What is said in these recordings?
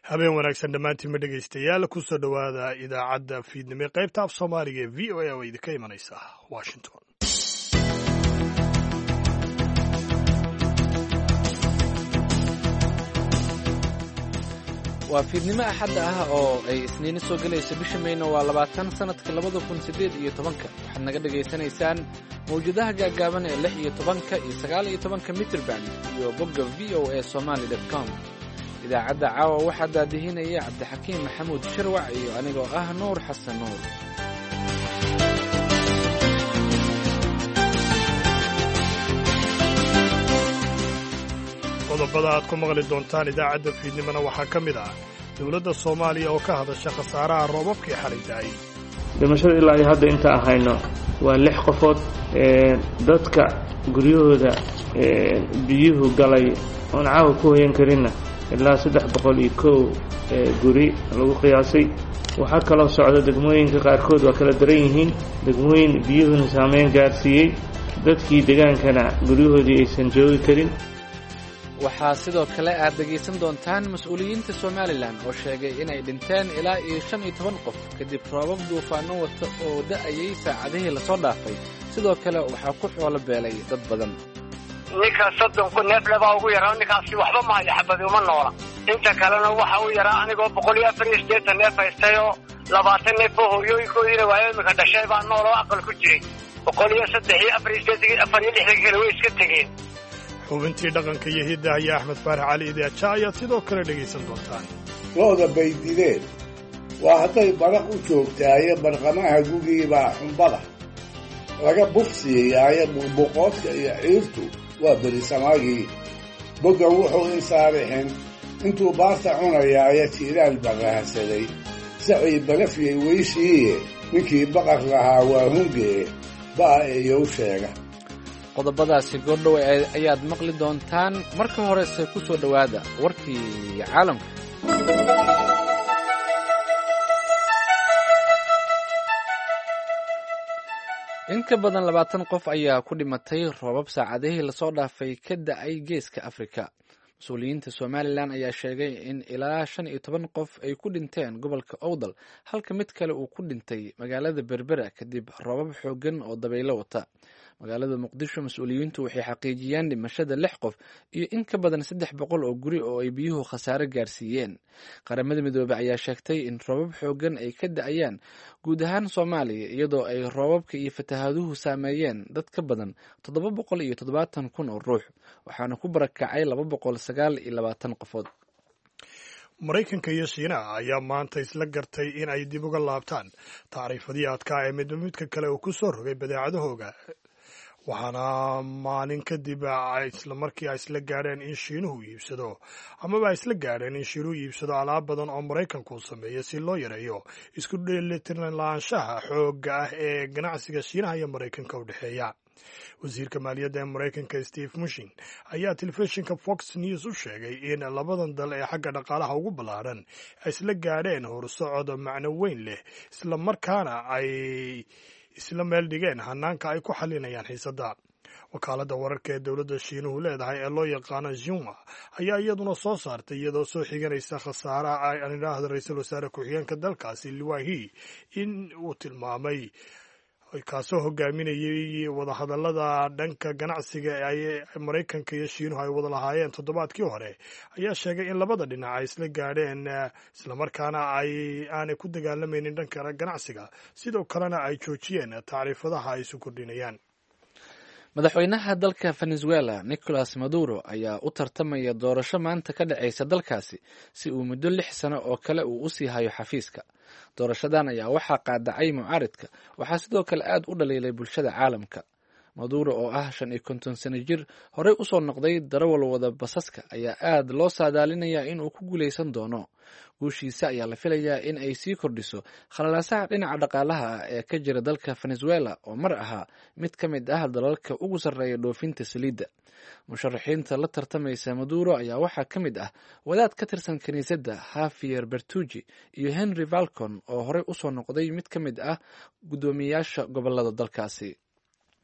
habeen wanaagsan dhammaantiin ma dhegaystayaal ku soo dhowaada idaacadda fiidnimo ee qaybta af soomaaliga ee v o a oo idinka imanaysa washington. waa fiidnimo axadda ah oo ay isniino soo gelayso bisha mayno waa 20 sanadka 2018 waxaad naga dhegaysanaysaan mawjadaha gaagaaban ee 16 iyo 19 mitrban iyo bogga voasomali.com. idaacadda caawa waxaa daadihinaya cabdixakiim maxamuud shirwac iyo anigoo ah nuur xasan nuur. qodobada aad ku maqli doontaan idaacadda fiidnimona waxaa ka mid ah dowladda soomaaliya oo ka hadasha khasaaraha roobabkii xalay da'ay. dhimashada ilaa iyo hadda inta ahayno waa 6 qofood. dadka guryahooda biyuhu galay oon caawa ku hoyan karinna ilaa 301 guri lagu qiyaasay. waxaa kaloo socda degmooyinka qaarkood waa kala daran yihiin, degmooyin biyuhuna saameyn gaarsiiyey, dadkii degaankana guryahoodii aysan joogi karin. waxaa sidoo kale aad dhegaysan doontaan mas-uuliyiinta somalilan oo sheegay inay dhinteen ilaa iyo 15 qof kadib roobab duufaano wata oo da'ayay saacadihii lasoo dhaafay. sidoo kale waxaa ku xoolo beelay dad badan. ninkaas 30 neef lebaa ugu yaraa, ninkaasi waxba ma haya, xabadi uma noola. inta kalena waxa uu yaraa anigoo 184 neef haystayoo 20 neef oo hooyooyinkoodiina waayo imika dhashay baa nool oo aqal ku jiray. 184 kale way iska tegeen. xubintii dhaqanka iyo hiddaha iyo axmed faarax cali idaaja ayaad sidoo kale dhegaysan doontaan. looda bay dileen waa hadday baraq u joogtaaye barqamaha gugiibaa xumbada laga bufsiiyaaye buqbuqoodka iyo ciirtu waa berisamaagii. boggan wuxuu insaarixin intuu baarta cunayaaye jiiraal baqahsaday sacii balafyay weyshiiye ninkii baqar lahaa waa hungee ba'a eeyow sheega. qodobadaasi goordhow ayaad maqli doontaan. marka horese ku soo dhowaada warkii caalamka. in ka badan 20 qof ayaa ku dhimatay roobab saacadihii lasoo dhaafay ka da'ay geeska afrika. mas-uuliyiinta somalilan ayaa sheegay in ilaa 15 qof ay ku dhinteen gobolka owdal, halka mid kale uu ku dhintay magaalada berbera kadib roobab xooggan oo dabaylo wata. magaalada muqdisho mas-uuliyiintu waxay xaqiijiyeen dhimashada 6 qof iyo in ka badan 300 oo guri oo ay biyuhu khasaare gaarsiiyeen. qaramada midoobay ayaa sheegtay in roobab xooggan ay ka da'ayaan guud ahaan soomaaliya, iyadoo ay roobabka iyo fatahaaduhu saameeyeen dad ka badan 770,000 oo ruux, waxaana ku barakacay 229 qofood. maraykanka iyo shiinaha ayaa maanta isla gartay in ay dib uga laabtaan tacriifadii adkaa ee midba midka kale uu ku soo rogay badeecadahooga, waxaana maalin kadib islamarkii ay isla gaadheen in shiinuhu iibsado amaba ay isla gaadheen in shiinuhu iibsado alaab badan oo maraykanku uu sameeyo si loo yareeyo isku dheelitirnaan la'aanshaha xoogga ah ee ganacsiga shiinaha iyo maraykanka u dhexeeya. wasiirka maaliyadda ee maraykanka steve mushin ayaa telefishinka fox news u sheegay in labadan dal ee xagga dhaqaalaha ugu ballaaran ay isla gaadheen horsocod macno weyn leh, isla markaana ay isla meel dhigeen hanaanka ay ku xalinayaan xiisadda. wakaaladda wararka ee dowladda shiinuhu leedahay ee loo yaqaano Xinhua ayaa iyaduna soo saartay iyadoo soo xiganaysa khasaaraha ay anidhaahda ra-iisul wasaare ku-xigeenka dalkaasi Liu He in uu tilmaamay kaasoo hogaaminayay wadahadallada dhanka ganacsiga ee maraykanka iyo shiinuhu ay wada lahaayeen toddobaadkii hore, ayaa sheegay in labada dhinac ay isla gaadheen islamarkaana aanay ku dagaalamaynin dhanka ganacsiga, sidoo kalena ay joojiyeen tacriifadaha ay isu kordhinayaan. madaxweynaha dalka venezuela nicolas maduro ayaa u tartamaya doorasho maanta ka dhacaysa dalkaasi si uu muddo 6 sano oo kale uu usii hayo xafiiska. doorashadan ayaa waxaa qaadacay mucaaridka, waxaa sidoo kale aad u dhaliilay bulshada caalamka. maduro oo ah 55 sano jir, horey usoo noqday darawal wada basaska, ayaa aad loo saadaalinayaa inuu ku guulaysan doono. guushiisa ayaa la filayaa in ay sii kordhiso khalalaasaha dhinaca dhaqaalaha ah ee ka jira dalka venezuela oo mar ahaa mid ka mid ah dalalka ugu sarreeya dhoofinta saliidda. musharaxiinta la tartamaysa maduro ayaa waxaa ka mid ah wadaad ka tirsan kiniisadda Javier Bertucci iyo Henry Falcon oo horey usoo noqday mid ka mid ah guddoomiyayaasha gobolada dalkaasi.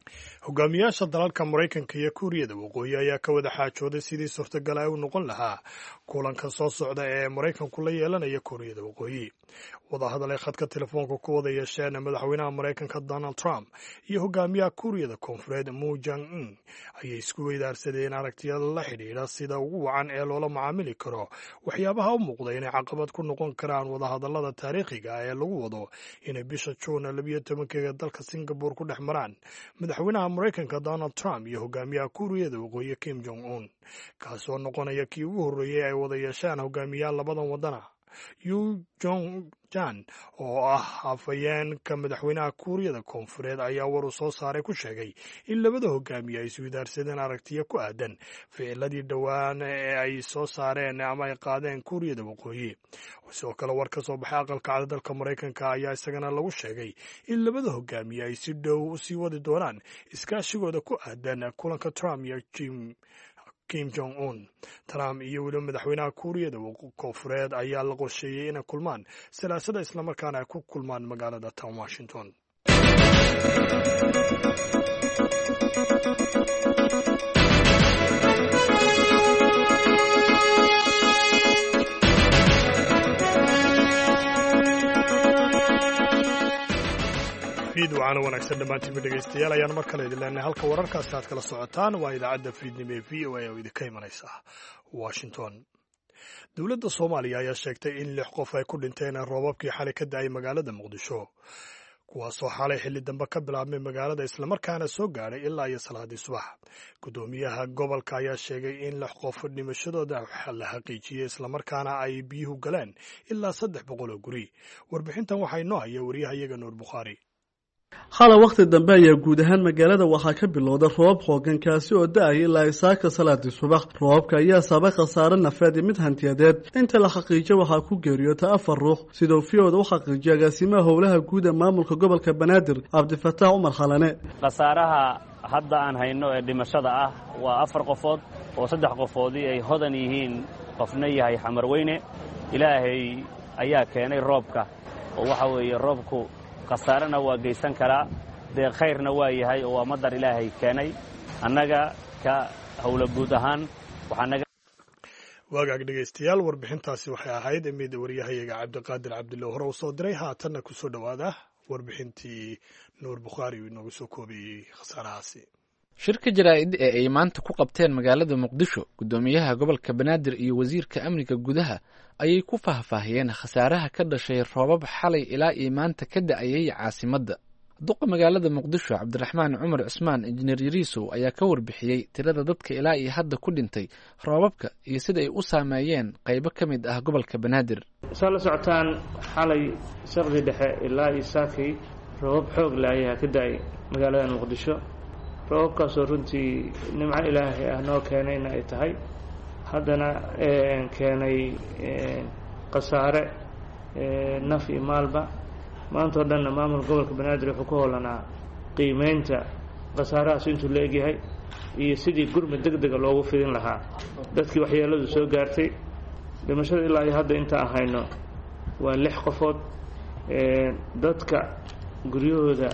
hogaamiyaasha dalalka Maraykanka iyo Kuuriyada Waqooyi ayaa ka wada xaajooday sidii suurtagal ay u noqon lahaa kulanka soo socda ee Maraykanku la yeelanaya Kuuriyada Waqooyi. Wadahadal ay khadka telefoonka ku wada yeesheen madaxweynaha Maraykanka Donald Trump iyo hogaamiyaha Kuuriyada Koonfureed Moon Jae-in ayay isku weydaarsadeen aragtiyada la xidhiidha sida ugu wacan ee loola macaamili karo waxyaabaha u muuqda inay caqabad ku noqon karaan wadahadallada taariikhiga ee lagu wado inay bisha Juun 12 dalka Singapore ku dhex maraan madaxweynaha Maraykanka Donald Trump iyo hogaamiyaha Kuuriyada Waqooyi Kim Jong-un, kaasoo noqonaya kii ugu horreeyay ay wada yeeshaan hogaamiyaal labadan wadana. Yu Jong-jan oo ah hafayeenka madaxweynaha Kuuriyada Koonfureed ayaa war uu soo saaray ku sheegay in labada hogaamiye ay isweydaarsadeen aragtiyo ku aadan ficiladii dhowaan ee ay soo saareen ama ay qaadeen Kuuriyada Waqooyi. Sidoo kale war ka soo baxay aqalka cad dalka Maraykanka ayaa isagana lagu sheegay in labada hogaamiye ay si dhow u sii wadi doonaan iskaashigooda ku aadan kulanka Trump iyo Kim Jong-un. Trump iyo weliba madaxweynaha Kuuriyada Koonfureed ayaa la qorsheeyey inay kulmaan salaasada islamarkaana ay ku kulmaan magaalada Town Washington. fiidwacana wanaagsan dhammaantiinba dhegaystayaal ayaan mar kale idin leenahay halka wararkaasi aad kala socotaan waa idaacadda fiidnimo ee v o a oo idinka imanaysa Washington. Dowladda Soomaaliya ayaa sheegtay in 6 qof ay ku dhinteen roobabkii xalay ka da'ay magaalada Muqdisho, kuwaasoo xalay xilli dambe ka bilaabmay magaalada islamarkaana soo gaadhay ilaa iyo salaadii subax. Gudoomiyaha gobolka ayaa sheegay in 6 qof dhimashadooda la xaqiijiyey islamarkaana ay biyuhu galeen ilaa 300 oo guri. Warbixintan waxaa inoo haya wariyahayaga Nuur Bukhaari. xalay waqti dambe ayaa guud ahaan magaalada waxaa ka bilowday roobab xooggan kaasi oo da'ay ilaa isaaka salaadii subax. roobabka ayaa sababay khasaare nafeed iyo mid hantiyadeed. inta la xaqiijiyo waxaa ku geeriyootay 4 ruux, sidoo fiyooda u xaqiijiyay agaasimaha howlaha guud ee maamulka gobolka Banaadir Cabdifataax Umar Khalane. khasaaraha hadda aan hayno ee dhimashada ah waa 4 qofood oo 3 qofoodii ay hodan yihiin, qofna yahay Xamarweyne. ilaahay ayaa keenay roobka oo waxa weeye roobku khasaarana waa geysan karaa, dee khayrna waa yahay oo waa madar ilaahay keenay. annaga ka howla guud ahaan waagaag dhegaystayaal, warbixintaasi waxay ahayd mid wariyahayaga Cabdiqaadir Cabdulle hore u soo diray. haatanna ku soo dhowaada warbixintii Nuur Bukhaari uu inoogu soo koobiyey khasaarahaasi. shirka jaraa'id ee ay maanta ku qabteen magaalada Muqdisho, gudoomiyaha gobolka Banaadir iyo wasiirka amniga gudaha ayay ku faahfaahiyeen khasaaraha ka dhashay roobab xalay ilaa iyo maanta ka da'ayay caasimadda. duqa magaalada Muqdisho Cabdiraxmaan Cumar Cusmaan Injineer Yariisow ayaa ka warbixiyey tirada dadka ilaa iyo hadda ku dhintay roobabka iyo sida ay u saameeyeen qaybo ka mid ah gobolka Banaadir. soo la socotaan xalay saqdi dhexe ilaa isaakii roobab xoog leh ayaa ka da'ay magaalada Muqdisho. roobabkaasoo runtii nimco ilaahay ah noo keenayna ay tahay, haddana keenay khasaare naf iyo maalba. maanta oo dhanna maamulka gobolka Banaadir wuxuu ku howlanaa qiimeynta khasaarahaas intuu la egyahay iyo sidii gurmad degdega loogu fidin lahaa dadkii waxyeeladu soo gaartay. dhimashada ilaa iyo hadda inta aan hayno waa 6 qofood. dadka guryahooda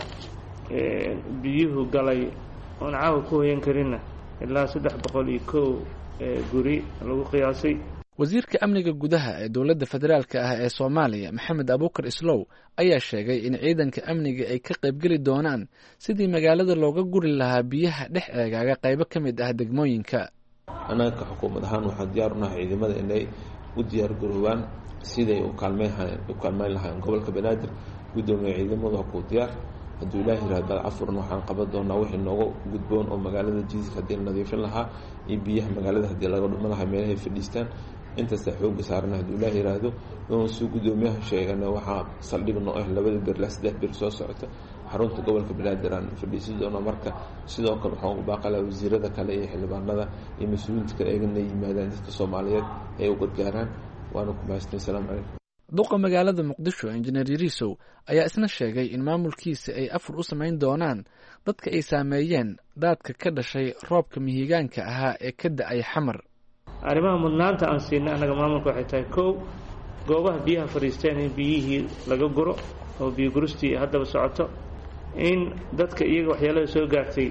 biyuhu galay oon caawa ku hoyan karinna ilaa 301 guri lagu qiyaasay. wasiirka amniga gudaha ee dowladda federaalka ah ee Soomaaliya Maxamed Abuukar Islow ayaa sheegay in ciidanka amniga ay ka qaybgeli doonaan sidii magaalada looga guri lahaa biyaha dhex eegaaga qaybo ka mid ah degmooyinka. anaga xukuumad ahaan waxaan diyaar u nahay ciidamada inay u diyaar garoobaan siday u kaalmeyn lahayn gobolka Banaadir. gudoomiyaha ciidamadu waa ku diyaar, hadduu ilaahay yiraahdo afurna waxaan qaban doonaa wixii nooga gudboon oo magaalada jiiska haddii la nadiifin lahaa iyo biyaha magaalada haddii laga dhumin lahaa meelahay fadhiistaan. intaas xooga saarna hadduu ilaahay yiraahdo inuu soo gudoomiyaha sheegana waxaa saldhigno 2 bir ilaa 3 bir soo socota xarunta gobolka Banaadir aan fadhiisin doono. marka sidoo kale waxaan u baaqalaa wasiirada kale iyo xildhibaanada iyo mas'uuliyiinta kale eegana yimaadaan dadka Soomaaliyeed ay u gargaaraan. waana ku mahadsan. salaam calaykum. duqa magaalada Muqdisho Injineer Yariisow ayaa isna sheegay in maamulkiisa ay afur u samayn doonaan dadka ay saameeyeen daadka ka dhashay roobka mihigaanka ahaa ee ka da'ay Xamar. arrimaha mudnaanta aan siinay anaga maamulka waxay tahay 1 goobaha biyaha fariisteen in biyihii laga guro oo biyo guristii haddaba socoto. in dadka iyaga waxyeelada soo gaartay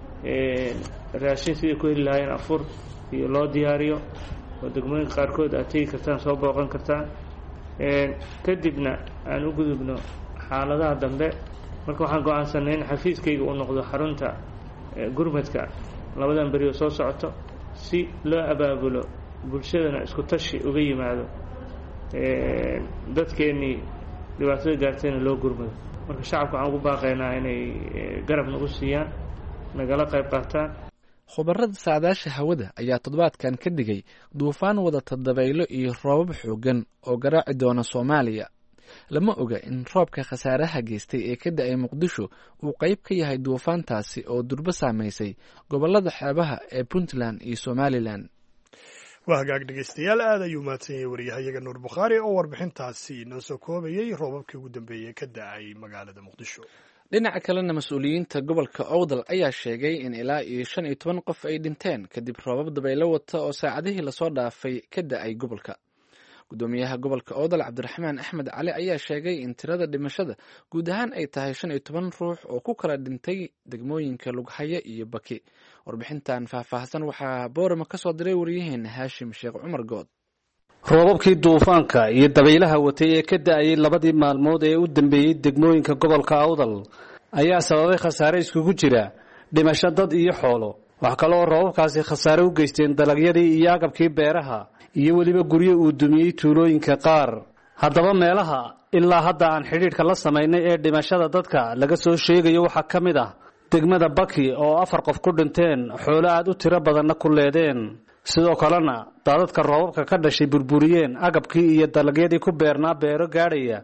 raashin sidai ku heli lahaayeen afur iyo loo diyaariyo oo degmooyinka qaarkood aad tegi kartaan soo booqan kartaan kadibna aan u gudubno xaaladaha dambe marka waxaan go-aansanay in xafiiskayga uu noqdo xarunta gurmadka labadan beri oo soo socoto si loo abaabulo bulshadana isku tashi uga yimaado dadkeennii dhibaatada gaartayna loo gurmado marka shacabka waxaan ugu baaqaynaa inay garab nagu siiyaan nagala qayb qaataan khubarada saadaasha hawada ayaa toddobaadkan ka digay duufaan wadata dabaylo iyo roobab xooggan oo garaaci doona soomaaliya lama oga in roobka khasaaraha geystay ee ka da-ay muqdisho uu qayb ka yahay duufaantaasi oo durbo saamaysay gobolada xeebaha ee puntland iyo somalilan waa hagaag dhegeystayaal aad ayuu mahadsan yahay waryahayaga nuur bukhaari oo warbixintaasi inoo soo koobayey roobabkii ugu dambeeyey ka da-ay magaalada muqdisho dhinaca kalena mas-uuliyiinta gobolka owdal ayaa sheegay in ilaa iyo 15 qof ay dhinteen kadib roobab dabaylo wata oo saacadihii lasoo dhaafay ka da-ay gobolka gudoomiyaha gobolka owdal cabdiraxmaan axmed cali ayaa sheegay in tirada dhimashada guud ahaan ay tahay 15 ruux oo ku kala dhintay degmooyinka lughaya iyo baki warbixintan faahfaahsan waxaa boorama ka soo diray waryaheena haashim sheekh cumar good roobabkii duufaanka iyo dabaylaha watay ee ka da-ayay labadii maalmood ee u dambeeyey degmooyinka gobolka awdal ayaa sababay khasaare iskugu jira dhimasho dad iyo xoolo wax kale oo roobabkaasi khasaare u geysteen dalagyadii iyo agabkii beeraha iyo weliba guryo uu dumiyey tuulooyinka qaar haddaba meelaha ilaa hadda aan xidhiidhka la samaynay ee dhimashada dadka laga soo sheegayo waxaa ka mid ah degmada baki oo 4 qof ku dhinteen xoolo aad u tiro badanna ku leedeen sidoo kalena daadadka roobabka ka dhashay burburiyeen agabkii iyo dalagyadii ku beernaa beero gaadhaya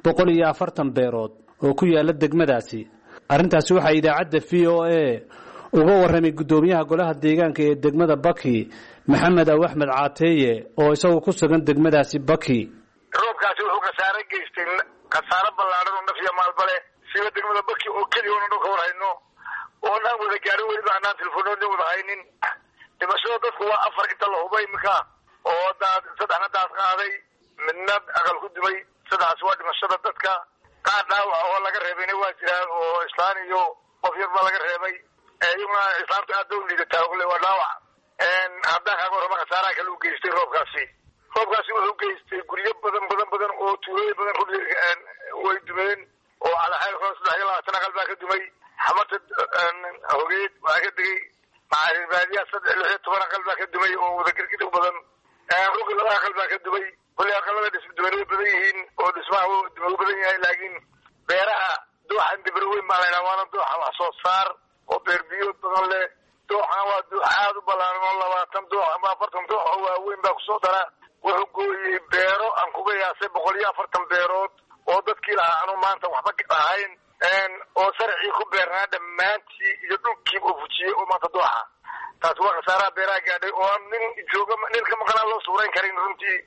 140 beerood oo ku yaala degmadaasi arrintaasi waxaa idaacadda VOA uga warramay gudoomiyaha golaha deegaanka ee degmada baki maxamed aw axmed caateeye oo isagu ku sugan degmadaasi baki roobkaasi wuxuu khasaare geystay khasaare ballaaran oo naf iyo maalba leh sida degmada baki oo keliya oona dhulka war hayno oonaan wada gaarin weliba aanaan telefoonooda wada haynin dhimashada dadku waa 4 inta la hubay iminka oo saddexna daad qaaday midna aqal ku dumay saddex waa dhimashada dadka qaar dhaawac oo laga reebayna waa jiraan oo islaan iyo qof yar baa laga reebay iyaguna islaamta aad u liidataa ule waa dhaawac haddaan kaaga warrama khasaaraha kale u geystay roobkaasi wuxuu geystay guryo badan oo tuulooyin badan way dumeen oo calaxeylkooda 23 aqal baa ka dumay xamarta hogeed waa ka degay macaaribaadiya 16 aqal baa ka dumay oo wada girgid u badan rugi 2 aqal baa ka dumay kulli aqalada dhismaduwanada badan yihiin oo dhismaha dumay u badan yahay laakiin beeraha dooxan dibirweyn baa laydhaha waana dooxa wax soo saar oo beer biyood badan leh dooxana waa doox aad u ballaaran oo 20 doox ama 40 doox oo waaweyn baa kusoo dara wuxuu gooyey beero aan kuga yaasay 140 beerood oo dadkii lahaa anu maanta waxba ahayn oo sarcii ku beernaa dhammaantii iyo dhulkii uu fujiyey oo maanta dooxa taasi waa khasaaraha beeraha gaadhay oo nin jooga nin ka maqnaa loo suurayn karin runtii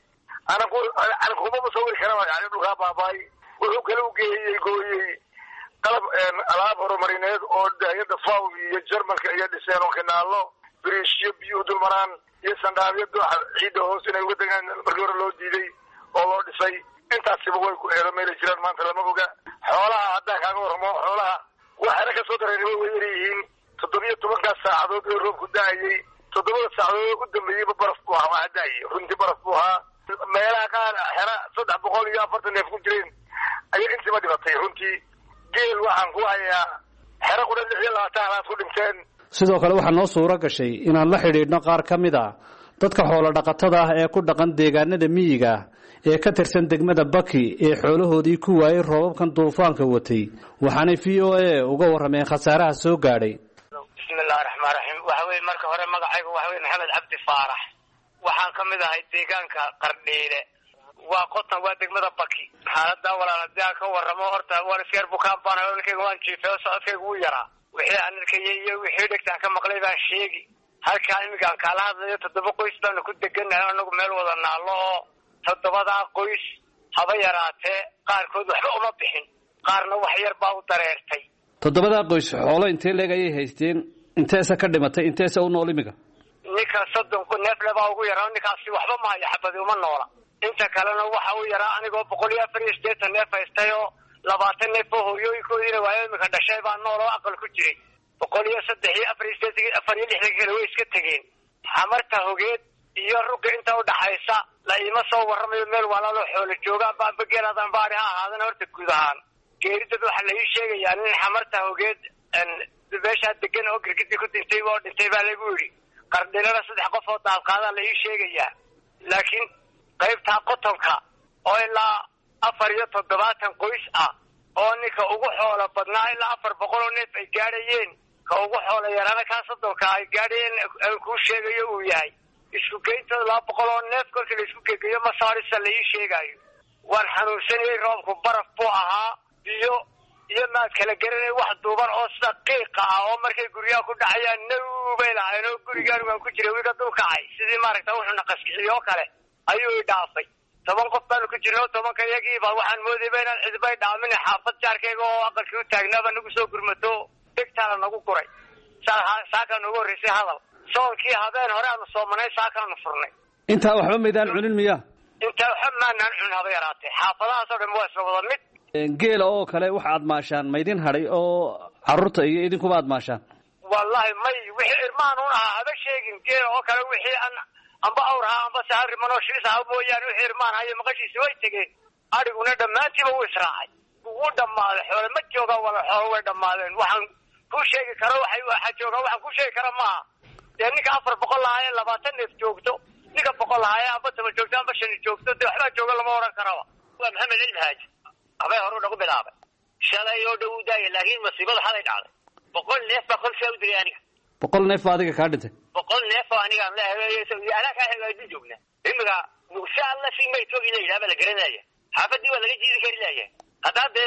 ana kumaba sawiri karaba yani dhulkaa baabaay wuxuu kale u gooyey qalab alaab horumarineed oo hayada faw iyo jarmalka iyo dhiseen oo kanaalo biriishyo biyuhu dulmaraan iyo sandhaabyo dooxa ciidda hoos inay uga degaan markii hore loo diiday oo loo dhisay intaasiba way ku meelay jiraan maanta lama oga xoolaha haddaan kaaga warramo xoolaha waxaana ka soo dareeray way yar yihiin 17 saacadood oo roobku da-ayay 7 saacadood u dambeeyeyba baraf buu ahaa waa da-ayay runtii baraf buu ahaa meelaha qaar xera 340 neef ku jireen ayaa intiiba dhibatay runtii geel waxaan ku hayaa xero ku 26 halaad ku dhinteen sidoo kale waxaa noo suuro gashay inaan la xidhiidhno qaar ka mid ah dadka xoolo dhaqatada ah ee ku dhaqan deegaanada miyiga ee ka tirsan degmada baki ee xoolahoodii ku waayay roobabkan duufaanka watay waxaanay VOA uga warrameen khasaaraha soo gaadhay bismillaahi raxmaani raxiim waxa weeye marka hore magacaygu waxa weeye maxamed cabdi faarax waxaan ka mid ahay deegaanka qardhiile waa qotan waa degmada baki xaaladda walaalada ka warramo horta waan iska bukaan baan halkayga waan jiifay socodkaygu wuu yaraa wixii aan arkayay iyo wixii dhegtaan ka maqlay baan sheegi halkaa imigaan kaala hadlayo 7 qoys baan ku deganahay anagu meel wada naalo oo 7 qoys haba yaraatee qaarkood waxba uma bixin qaarna wax yar baa u dareertay 7 qoys xoolo intee leeg ayay haysteen inteesa ka dhimatay inteesa u nool imiga ninka 30 neef laba ugu yaraa ninkaasi waxba ma haya xabadi uma noola inta kalena waxa uu yaraa anigoo 180 neef haystayo 20 neef oo hooyooyinkoodiina waayo imika dhashay baa nool oo aqal ku jiray 103 kale way iska tageen xamarta hogeed iyo ruga inta u dhaxaysa la ima soo waramayo meel walaalo xoolo joogaan baa bageeladan baari ha ahaadana horta guud ahaan geeridad waxa la ii sheegayaa in xamarta hogeed beesha degan oo girgidi ku dhintay baa lagu yiri qardilada 3 qof oo daaqaada la ii sheegayaa laakiin qaybta qotonka oo ilaa 470 qoys ah oo ninka ugu xoolo badnaa ilaa 400 oo neef ay gaadhayeen ka ugu xoolo yarana ka sadonka ay gaadhayeen ku sheegayo uu yahay isku geynta 200 oo neef kolkii la isku geeyo ma saarisa la ii sheegayo waan xanuunsanay roobku baraf buu ahaa iyo maad kala garanay wax duuban oo saqiiqa ah oo markay guriga ku dhacayaan nabay lahayn oo gurigaan waan ku jiray wiiga dulkacay sidii maaragtay wuxuu naqaskiyo kale ayuu dhaafay 10 qof baan ku jirnay 10 ka yagii baa waxaan moodayay inaan cidbay dhaamin xaafad jaarkayga oo aqalkii u taagnaaba nagu soo gurmato degtaala nagu guray saaka nagu horeysay hadal soonkii habeen hore aanu soomanay saakaanu furnay inta waxba meedaan cunin miya inta waxba maanaan cun haba yaraatay xaafadahaas oo dhan waa soo wada mid geela oo kale waxa aad maashaan maydin haray oo carruurta iyo idinkuba aad maashaan wallahi may wixii irmaan u ahaa haba sheegin geela oo kale wixii amba awraha amba sahar manoo shirisa mooyaan wixii irmaan hayo maqashiisa way tageen ariguna dhammaantiiba wuu israacay wuu dhammaaday xoolo ma jooga wala xoolo way dhammaadeen waxaan ku sheegi karo waxa jooga waxaan ku sheegi kara maaha dee ninka 400 lahaye 20 neef joogto ninka 100 lahaye amba 10 joogto amba 5 joogto dee waxba jooga lama oran karaba waa maxamed ilhaaji abay hore ugu bilaabay shalay oo dhawdaay laakiin masiibada xalay dhacday 100 neef baa qolka u diray aniga 100 neef adiga ka dhintay 100 neef oo aniga aan leeyahay ana ka hagaajin joogna imika insha Allah si may toog ilaa la garanaya xaafadii waa laga jiidi kari lahaye hadaa dee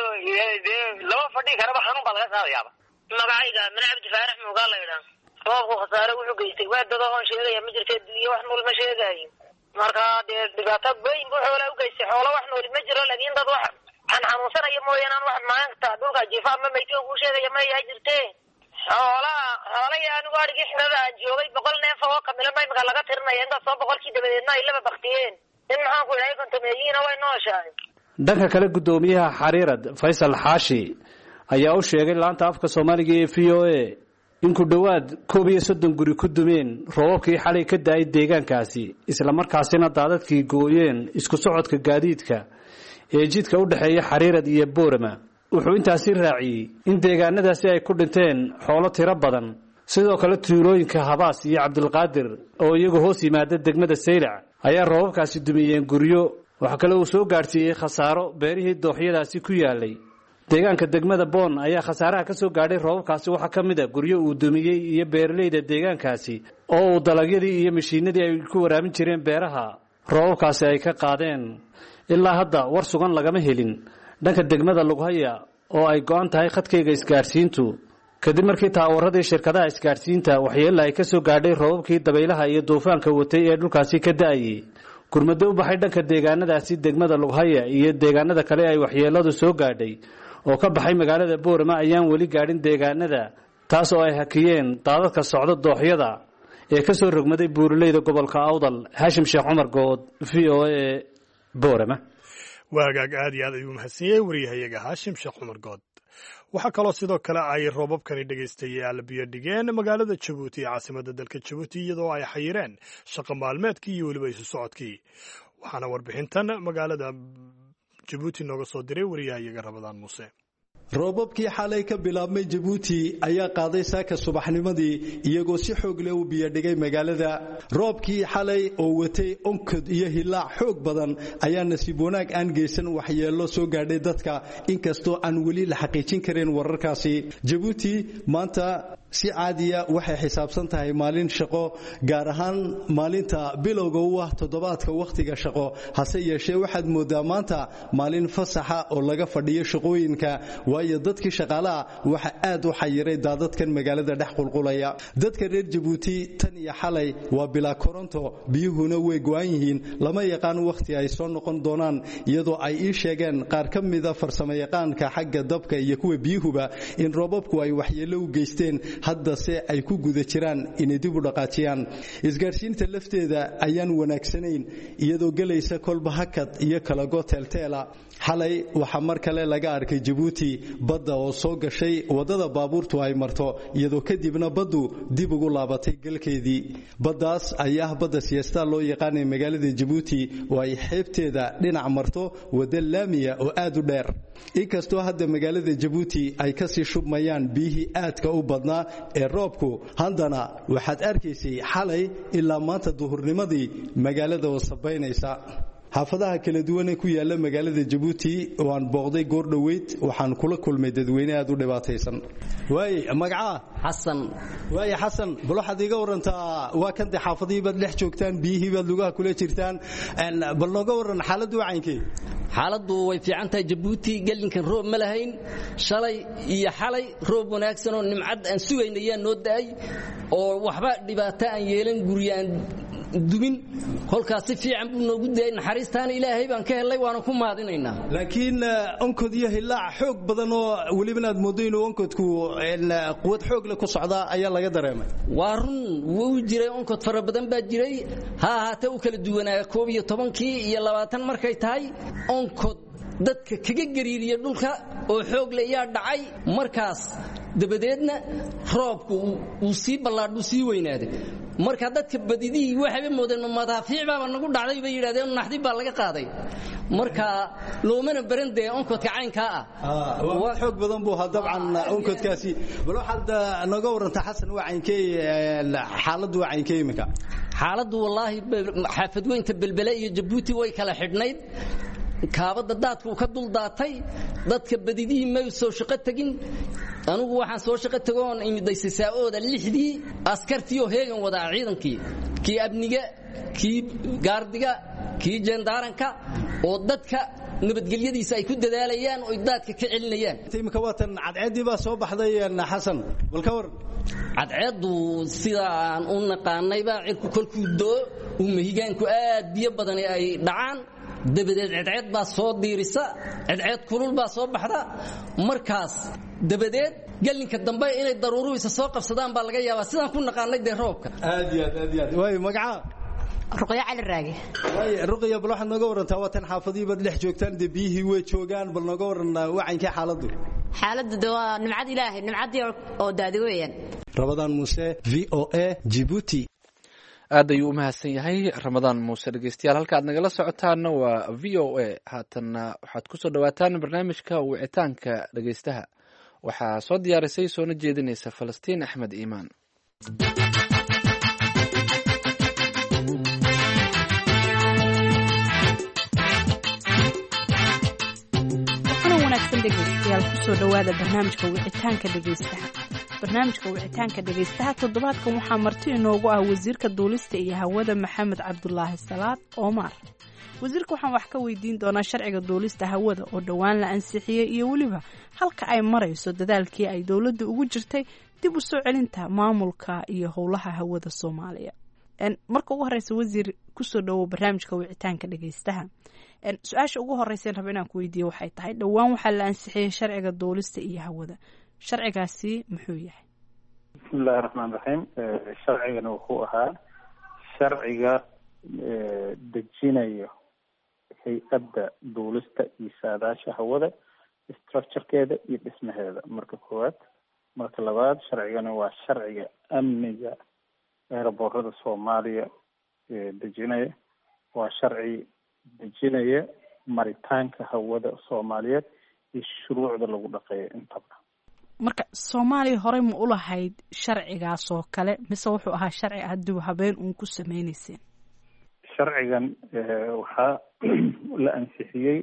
laba fadhi karaba xanuun baa laga qaadayaa magacayga Abdi Faarax Mugaal la yiraahdo roobku khasaare wuxuu geystay waadada oo sheegaya ma jirto diyo wax nool ma sheegayo marka dee dhibaato weyn buu xoolo u geystay xoolo wax nool ma jiro laakiin dad wax aan xanuunsanayo mooyaan wax maanta dhulka jiifaa ma mayto uu sheegaya ma yahay jirtee xoolo anigu arigii xirada aan joogay 100 neef oo kamila ma imika laga tirinayo inta soo 100kii dabadeedna ay laba baktiyeen in maxaan ku ilaahay kontameeyina way nooshahay dhanka kale gudoomiyaha xariirad Faysal Xaashi ayaa u sheegay laanta afka Soomaaliga ee VOA in ku dhawaad 30 guri ku dumeen roobkii xalay ka daay deegaankaasi isla markaasina daadadkii gooyeen isku socodka gaadiidka ee jidka u dhaxeeya xariirad iyo Boorama wuxuu intaasi raaciyay in deegaanadaasi ay ku dhinteen xoolo tiro badan sidoo kale tuulooyinka Habaas iyo Cabdulqaadir oo iyagu hoos yimaada degmada Seylac ayaa roobkaasi dumiyeen guryo waxa kale uu soo gaarsiiyay khasaaro beerihii dooxyadaasi ku yaalay deegaanka degmada Boon ayaa khasaaraha ka soo gaadhay roobkaasi waxa kamid ah guryo uu dumiyay iyo beeraleyda deegaankaasi oo uu dalagyadii iyo mashiinadii ay ku waraabin jireen beeraha roobkaasi ay ka qaadeen ilaa hadda war sugan lagama helin dhanka degmada Lughaya oo ay go'an tahay khadkayga isgaarsiintu kadib markii taawaradii shirkadaha isgaarsiinta waxyeello ay ka soo gaadhay roobkii dabaylaha iyo duufaanka watay ee dhulkaasi ka da'ayay gurmado u baxay dhanka deegaanadaasi degmada Lughaya iyo deegaanada kale ay waxyeelladu soo gaadhay oo ka baxay magaalada Boorama ayaan wali gaadhin deegaanada taas oo ay hakiyeen daadadka socda dooxyada ee ka soo rogmaday buuraleyda gobolka Awdal Hashim Sheekh Umar Good VOA Boorama waagaag aad iyo aad ayuu mahadsanyahay wariyahayaga Hashim Sheekh Umar Good waxaa kaloo sidoo kale ay roobabkani dhegaystayaal biyo dhigeen magaalada Jabuuti ee caasimadda dalka Jabuuti iyadoo ay xayireen shaqo maalmeedkii iyo weliba isu socodkii waxaana warbixintan magaalada Jabuuti nooga soo diray wariyahayaga Ramadaan Muuse roobabkii xalay ka bilaabmay Jabuuti ayaa qaaday saaka subaxnimadii iyagoo si xoog leh u biyo dhigay magaalada roobkii xalay oo watay onkod iyo hilaac xoog badan ayaa nasiib wanaag aan geysan waxyeello soo gaadhay dadka inkastoo aan weli la xaqiijin karin wararkaasi Jabuuti maanta si caadiya waxay xisaabsan tahay maalin shaqo gaar ahaan maalinta bilowga u ah toddobaadka waqtiga shaqo hase yeeshee waxaad moodaa maanta maalin fasaxa oo laga fadhiyo shaqooyinka waayo dadkii shaqaalaha waxa aad u xayiray daadadkan magaalada dhex qulqulaya dadka reer Jabuuti tan iyo xalay waa bilaa koronto biyuhuna way go'an yihiin lama yaqaan waqti ay soo noqon doonaan iyadoo ay ii sheegeen qaar ka mid ah farsamayaqaanka xagga dabka iyo kuwa biyuhuba in roobabku ay waxyeello u geysteen haddase ay ku guda jiraan inay dib u dhaqaajiyaan. Isgaarsiinta lafteeda ayaan wanaagsanayn iyadoo gelaysa kolba hakad iyo kala go teelteela. Xalay waxaa mar kale laga arkay Djibouti badda oo soo gashay wadada baabuurtu ay marto iyadoo kadibna baddu dib ugu laabatay galkeedii. Baddaas ayaa badda siyaasta loo yaqaanay magaalada Djibouti oo ay xeebteeda dhinac marto wada laamiya oo aad u dheer. Inkastoo hadda magaalada Djibouti ay ka sii shubmayaan biyihii aadka u badnaa ee roobku, haddana waxaad arkaysay xalay ilaa maanta duhurnimadii magaalada oo sabaynaysa. xaafadaha kala duwan ee ku yaala magaalada Djibouti waan booqday goor dhaweyd waxaan kula kulmay dadweyne aad u dhibaataysan. magaca Xasan bal waxaad iga warantaa waa kan xaafadii baad dhex joogtaan biyihii baad lugaha kula jirtaan bal nooga waran xaaladdu wacankii. xaaladdu way fiican tahay Djibouti galinkan roob ma lahayn shalay iyo xalay roob wanaagsan oo nimcad aan sugaynayaan noo daay oo waxba dhibaato aan yeelan guriyaan dubin holkaas si fiican buu noogu daayay naxariistaan Ilaahay baan ka helay waana ku maadinaynaa. laakiin onkod iyo hilaac xoog badan oo waliba aad moodayno onkodku quwad xoog leh ku socda ayaa laga dareemay. waa run wuu jiray onkod fara badan baa jiray haata u kala duwanaa 12 iyo 20 markay tahay onkod dadka kaga gariiriya dhulka oo xoog leh ayaa dhacay markaas dabadeedna roobku uu sii ballaadhu sii weynaaday marka dadka badidii waxay moodeen madaafiic baa nagu dhacday bay yiraahdeen naxdib baa laga qaaday marka loomana barandee onkodka caynka waa xoog badan buu dabcan onkodkaasi bal waxaad naga waranta Xasan wacankay xaaladdu wacankay imika. xaaladdu wallahi xaafad weynta Belbele iyo Djibouti way kala xidhnayd kaabada daadku ka dul daatay dadka badidii ma soo shaqo tagin anigu waxaan soo shaqo tagoon imiday sisaa'ooda 6dii askartii oo heegan wada ciidankii kii abniga kii gaardiga kii jendaaranka oo dadka nabadgelyadiisa ay ku dadaalayaan oo daadka ka celinayaan. imika waatan cadceedii baa soo baxday Xasan bal ka war cadceedu sida aan u naqaanay baa cirku kolkuu doo mahigaanku aad biyo badan ay dhacaan dabadeed cadceed baa soo diirisa cadceed kulul baa soo baxda markaas dabadeed galinka dambe inay daruuruhiisa soo qabsadaan baa laga yaabaa sidaan ku naqaanay de roobka. aad way magaca Ruqya Cali Raage. Ruqya bal waxaad nooga warantaa waatan xaafadii baad dhex joogtaan biyihii way joogaan bal nooga waran wacankii xaaladdu. xaaladdu waa nimcad Ilaahay nimcadii oo daadi weeyaan. Ramadaan Muuse VOA Djibouti. aad ayuu u mahadsan yahay Ramadaan Muuse. dhegeystayaal halka aad nagala socotaana waa VOA. haatanna waxaad ku soo dhawaataan barnaamijka wicitaanka dhegeystaha waxaa soo diyaarisay soona jeedinaysa Falastiin Axmed Iimaan. dhegeystayaal ku soo dhawaada barnaamijka wicitaanka dhegeystaha. barnaamijka wicitaanka dhegeystaha toddobaadkan waxaa marti inoogu ah wasiirka duulista iyo hawada Maxamed Cabdulaahi Salaad Omar. wasiirka waxaan wax ka weydiin doonaa sharciga duulista hawada oo dhowaan la ansixiyay iyo weliba halka ay marayso dadaalkii ay dowladda ugu jirtay dib u soo celinta maamulka iyo howlaha hawada Soomaaliya. marka ugu horeysa wasiir ku soo dhawow barnaamijka wicitaanka dhegeystaha. su-aasha ugu horeysa rabo inaan ku weydiiyo waxay tahay dhowaan waxaa la ansixiyay sharciga duulista iyo hawada. sharcigaasi muxuu yahay? bismillahi raxmaan raxiim. sharcigana wuxuu ahaa sharciga dejinayo hay-adda duulista iyo saadaasha hawada structurekeeda iyo dhismaheeda marka koowaad. marka labaad sharcigana waa sharciga amniga eeraboorada Soomaaliya dejinaya. waa sharci dejinaya maritaanka hawada Soomaaliyeed iyo shuruucda lagu dhaqeeyo intaba. marka Soomaaliya horey ma u lahayd sharcigaas oo kale mise wuxuu ahaa sharci hadii habeen uun ku sameeynayeen? sharcigan waxaa la ansixiyay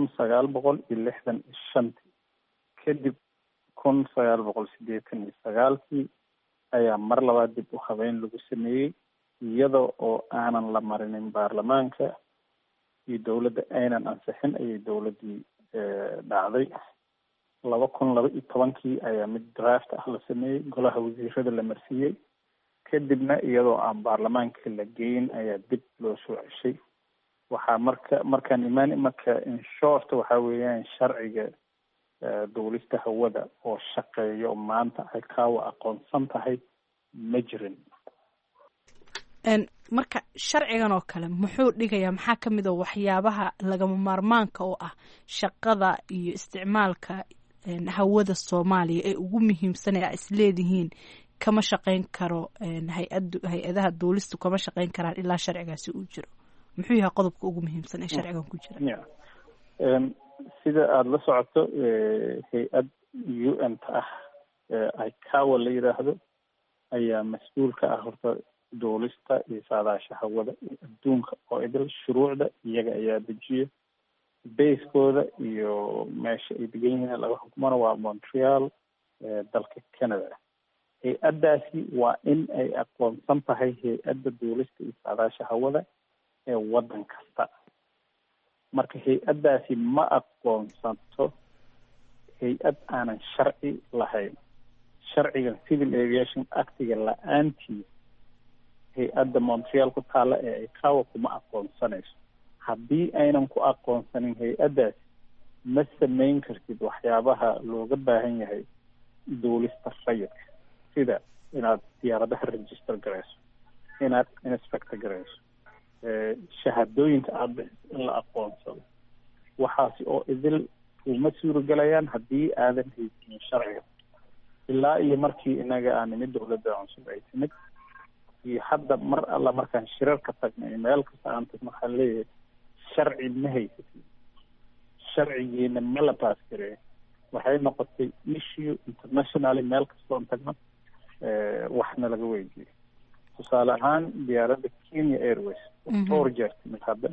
1965 kadib 1989 ayaa mar labaad dib u habeen lagu sameeyey iyada oo aanan la marinin baarlamaanka iyo dowladda aynan ansixin ayay dowladdii dhacday. 2012 ayaa mid draft ah la sameeyey golaha wasiirada la marsiiyey kadibna iyadoo aan baarlamaanka la geyn ayaa dib loo soo ceshay. waxaa markaan in short waxaa weeyaan sharciga duulista hawada oo shaqeeyo maanta ay kaawa aqoonsan tahay ma jirin. marka sharcigan oo kale muxuu dhigayaa, maxaa ka mid a waxyaabaha lagama maarmaanka oo ah shaqada iyo isticmaalka hawada Soomaaliya ee ugu muhiimsan ee isleedihiin kama shaqeyn karo hay-adaha duulista kama shaqeyn karaan ilaa sharcigaasi uu jiro? muxuu yahay qodobka ugu muhiimsan ee sharcigan ku jira? sida aada la socoto hay-ad UN-ta ah ICAO la yiraahdo ayaa mas-uul ka ah horta duulista iyo saadaasha hawada adduunka oo idil. shuruucda iyaga ayaa dejiya, basekooda iyo meesha ay degan yihiin laga xukumana waa Montreal, dalka Canada. hay-addaasi waa in ay aqoonsan tahay hay-adda duulista iyo saadaasha hawada ee waddan kasta. marka hay-addaasi ma aqoonsanto hay-ad aanan sharci lahayn. sharcigan Civil Aviation Actiga la-aantii hay-adda Montreal ku taalla ee ICAO kuma aqoonsanayso. haddii aynan ku aqoonsanin hay-addaasi ma samayn kartid waxyaabaha looga baahan yahay duulista rayidka, sida inaad diyaaradaha register garayso, inaad inspector garayso, shahaadooyinka aada bixiso in la aqoonsado. waxaasi oo idil uma suurogelayaan haddii aadan haysanin sharciga. ilaa iyo markii inaga aan nimid dowladda cusub ay timid iyo hadda mar alla markaan shirarka tagnay meel kasta aan tagno waxaan leeyahay sharci ma haysatin, sharcigiina ma la baas gareeyo. waxay noqotay issue internationally meel kastoon tagno waxna laga weydiiyey. tusaale ahaan diyaaradda Kenya Airways dhowr jeer timid hadda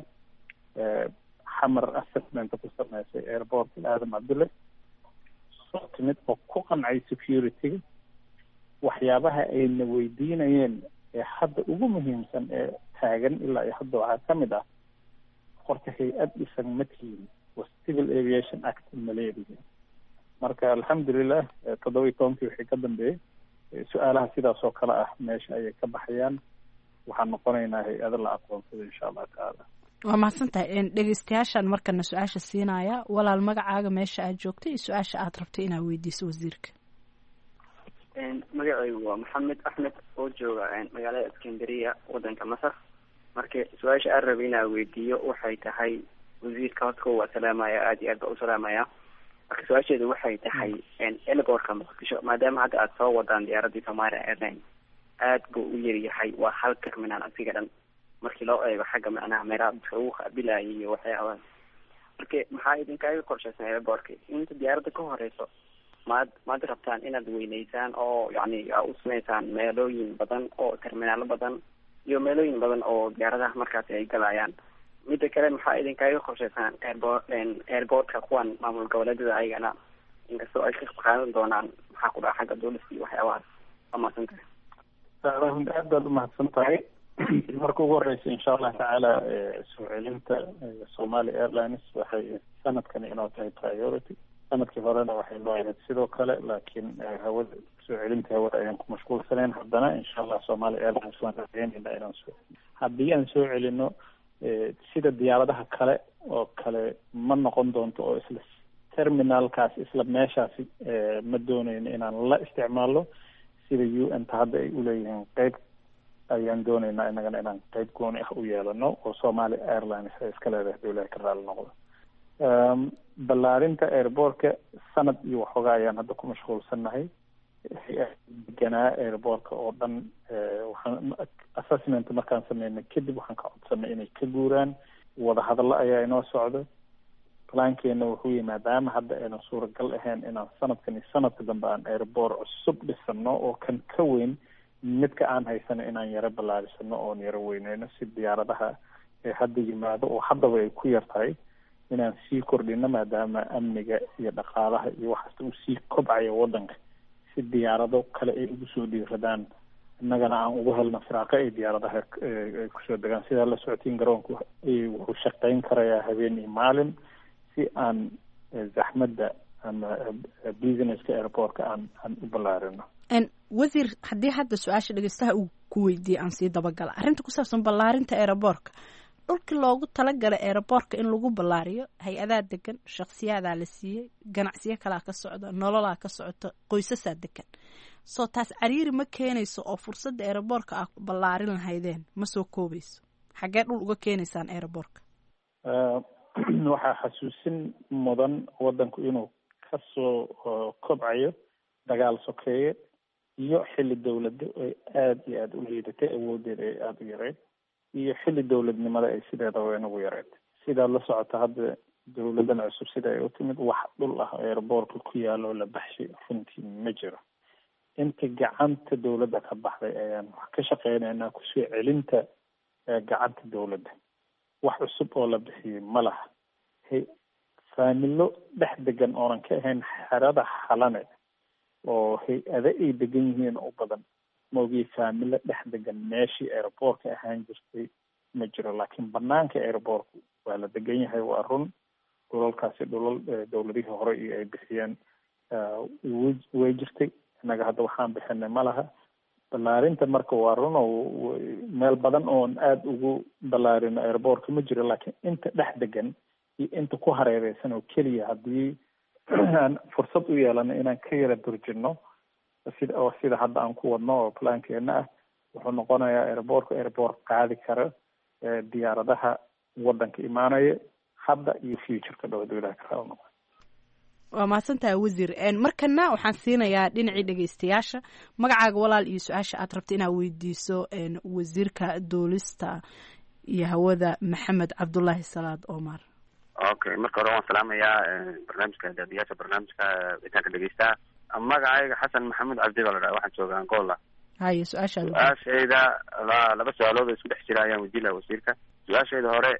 xamar assessment ku sameysay airport Aadan Cabdulle soo timid oo ku qancay security-ga. waxyaabaha ayna weydiinayeen ee hadda ugu muhiimsan ee taagan ilaa iyo hadda waxaa ka mid ah horta hay-ad dhisan ma tihiin, waa Civil Aviation Act maleediga. marka alxamdulilah 17 wixii ka dambeeyey su-aalaha sidaas oo kale ah meesha ayay ka baxayaan. waxaan noqonaynaa hay-ado la aqoonsado insha allah tacaala. waa mahadsantahay. dhegeystayaashaan markana su-aasha siinaya. walaal magacaaga, meesha aad joogtay iyo su-aasha aad rabtay inaad weydiiso wasiirka. magacaygu waa maxamed axmed oo jooga magaalada Iskandariya wadanka Masar. marka su-aasha aan rabay inaan weydiiyo waxay tahay wasiirka horta waa salaamaya, aada iyo aad baa u salaamaya. marka su-aasheedu waxay tahay airportka Muqdisho maadaama hadda aada soo wadaan diyaaradii Somalia Airlines aad buu u yaryahay, waa hal terminal asiga dhan markii loo eego xagga macnaha meelaha dadka ugu qaabilayay iyo waxyaabaha. marka maxaa idinkaaga qorshaysan airportka inta diyaaradda ka horeyso maad rabtaan inaad weyneysaan oo yacni u sameysaan meelooyin badan oo terminaalo badan iyo meelooyin badan oo diyaaradaha markaasi ay galayaan. midda kale maxaa idinkaaga qorshaysaan airportka kuwan maamul goboleedyada ayagana inkastoo ay ka qaadan doonaan maxaa ku dhaca xagga duulista iyo waxyaabahaas? waa mahadsantahay. aad baad umahadsan tahay. marka ugu horeysa insha allah tacaala soo celinta Somali Airlines waxay sanadkan inoo tahay priority. sanadkii horena waxay noo ahayd sidoo kale, laakiin hawada soo celinta hawada ayaan ku mashquulsanayn. haddana insha allah Somali Airlines waan rajeynaynaa inaan haddii aan soo celino sida diyaaradaha kale oo kale ma noqon doonto oo isla terminalkaas isla meeshaasi ma doonayno inaan la isticmaalo sida UN-ta hadda ay uleeyihiin qeyb ayaan doonaynaa inagana inaan qeyb gooni ah u yeelano oo Somali Airlines ay iska leedahay dowladda ka raali noqdo. ballaarinta airportka sanad iyo waxoogaa ayaan hadda ku mashquulsannahay. deganaa airportka oo dhan waxaan assessment markaan sameynay kadib waxaan ka codsanay inay ka guuraan. wadahadallo ayaa inoo socda. plankeena wuxuu yihi maadaama hadda aynan suuragal ahayn inaan sanadkan iyo sanadka dambe aan airport cusub dhisano oo kan ka weyn midka aan haysano inaan yaro ballaarisano oon yaro weyneyno si diyaaradaha ee hadda yimaado oo haddaba ay ku yar tahay inaan sii kordhino maadaama amniga iyo dhaqaalaha iyo waxaasta uu sii kobcayo waddanka si diyaarado kale ay ugu soo dhiiradaan innagana aan ugu helno firaaqo ay diyaaradaha ay kusoo degaan. sidaa la socotiin garoonku wuxuu shaqeyn karayaa habeen iyo maalin si aan zaxmadda ama businesska airportka aan u ballaarino. wasiir, haddii hadda su-aasha dhegeystaha uu ku weydiiyey aan sii dabagala arrinta ku saabsan ballaarinta airportka dhulkii loogu talagalay aeroboortka in lagu ballaariyo hay-adaa degan, shakhsiyaadaa la siiyey, ganacsiyo kalaa ka socda, nololaa ka socota, qoysasaa degan. soo taas cariiri ma keenayso oo fursadda aeroboortka ah ballaarin lahaydeen ma soo koobayso. xaggee dhul uga keenaysaan aeroboortka? waxaa xasuusin mudan wadanku inuu kasoo kobcayo dagaal sokeeye iyo xilli dawladda ay aada iyo aada u liidatay, awoodeeda ay aada u yareyd, iyo xilli dawladnimada ay sideeda weyn ugu yareyd. sidaad la socota hadda dawladan cusub sida ay u timid wax dhul ah aeroboortka ku yaalo la baxshay runtii ma jiro. inta gacanta dawladda ka baxday ayaan wax ka shaqeynaynaa kusoo celinta gacanta dawladda. wax cusub oo la bixiyey ma laha. faamilo dhex degan oonan ka ahayn xerada Xalane oo hay-ada ay degan yihiin u badan maogii faamilo dhex degan meeshii aeroboortka ahaan jirtay ma jiro. laakiin banaanka aeroboortka waa la degan yahay, waa run. dhulalkaasi dhulal dawladihii hore iyo ay bixiyeen way jirtay. innaga hadda waxaan bixinay ma laha. ballaarinta marka waa run oo meel badan oon aada ugu ballaarino aeroboortka ma jiro, laakiin inta dhex degan iyo inta ku hareereysan oo keliya haddii aan fursad u yeelano inaan ka yara durjino sida hadda aan ku wadno oo plaankeena ah, wuxuu noqonayaa aeroboort qaadi kara diyaaradaha wadanka imaanaya hadda iyo futureka dhowdowlaha kala noqon. waa mahadsantahay wasiir. markana waxaan siinayaa dhinacii dhegeystayaasha magacaaga walaal iyo su-aasha aad rabta inaad weydiiso wasiirka duulista iyo hawada Maxamed Cabdullaahi Salaad Omar. okay, marka hore waan salaamayaa barnaamijka daadiyaasha barnaamijka wicitaanka dhegeystaha. magacayga Xasan Maxamed Cabdi baa la dhahaa, waxaan joogaa Angola. haye su-aashayda laba su-aalood isku dhex jira ayaan weydiin lahaa wasiirka. su-aashayda hore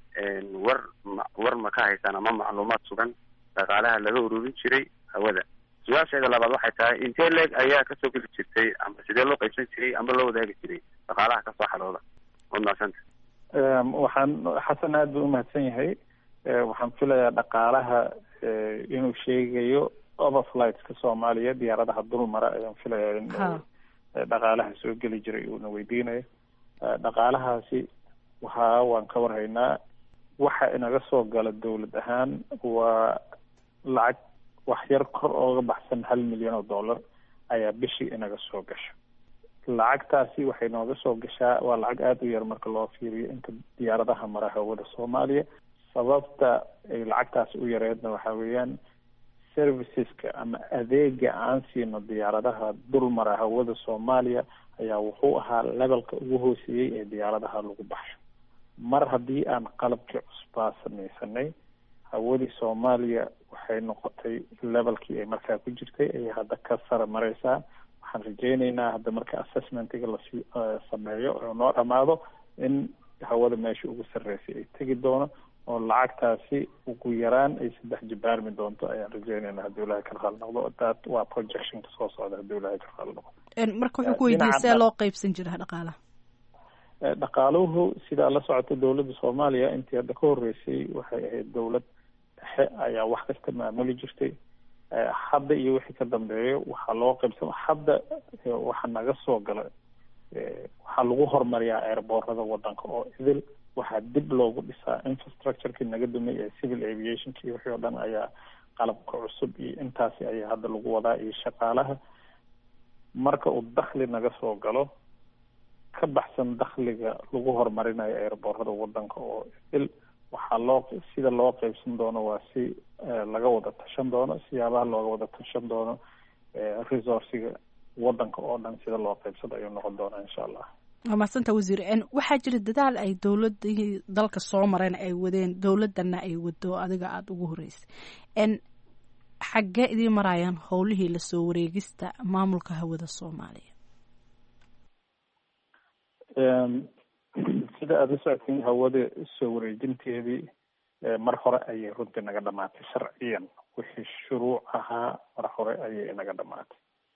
war ma ka haysaan ama macluumaad sugan dhaqaalaha laga ururin jiray hawada? su-aashayda labaad waxay tahay intee leeg ayaa kasoo geli jirtay ama sidee loo qaybsan jiray ama loo wadaagi jiray dhaqaalaha kasoo xalooda? waad mahadsanta. waxaan Xasan aad buu umahadsan yahay. waxaan filayaa dhaqaalaha inuu sheegayo overflightska Soomaaliya, diyaaradaha dulmara ayaan filayaa in dhaqaalaha soo geli jiray uuna weydiinayo. dhaqaalahaasi waan ka warhaynaa. waxa inaga soo gala dawlad ahaan waa lacag wax yar kor ooga baxsan $1 milyan ayaa bishii inaga soo gasho. lacagtaasi waxay nooga soo gashaa waa lacag aada u yar marka loo fiiriyo inta diyaaradaha mara hawada Soomaaliya. sababta ay lacagtaasi u yareedna waxaa weeyaan serviceska ama adeega aan siino diyaaradaha dul mara hawada Soomaaliya ayaa wuxuu ahaa levelka ugu hooseeyey ee diyaaradaha lagu baxsho. mar haddii aan qalabkii cusbaa samaysanay, hawadii Soomaaliya waxay noqotay levelkii ay markaa ku jirtay ayay hadda ka sare mareysaa. waxaan rajeyneynaa hadda marka assessmentiga lasii sameeyo oo noo dhamaado in hawada meesha ugu sarreysay ay tegi doono oo lacagtaasi ugu yaraan ay 3 jibaarmi doonto ayaan rajeyneynaa haddii Ilaahay ka raali noqdo. that waa projectionka soo socda haddii Ilaahay ka raali noqdo. marka wuxuu ku weydiiyey see loo qaybsan jiraa dhaqaalaha? dhaqaaluhu sidaa la socota dawladda Soomaaliya intii hadda ka horeysay waxay ahayd dawlad dhexe ayaa wax kasta maamuli jirtay. hadda iyo wixii ka dambeeyo waxaa loo qaybsan. hadda waxa naga soo gala waxaa lagu horumariyaa airboorada wadanka oo idil. waxaa dib loogu dhisaa infrastructureki naga dumay ee civil aviationka iyo wixii oo dhan ayaa qalabka cusub iyo intaasi ayaa hadda lagu wadaa iyo shaqaalaha. marka uu dakhli naga soo galo ka baxsan dakhliga lagu horumarinayo airboorada wadanka oo idil, waxaa sida loo qaybsan doono waa si laga wada tashan doono. siyaabaha looga wada tashan doono resourciga wadanka oo dhan sida loo qaybsado ayuu noqon doonaa insha allah. waa mahadsantaa wasiir. waxaa jira dadaal ay dawladihii dalka soo mareen ay wadeen, dawladana ay wado adiga aada ugu horeysay. xaggee idiin maraayaan howlihii lasoo wareegista maamulka hawada Soomaaliya? sida aada la socotiin hawada soo wareejinteedii mar hore ayay runtii naga dhamaatay. sharciyan wixii shuruuc ahaa mar hore ayay naga dhamaatay.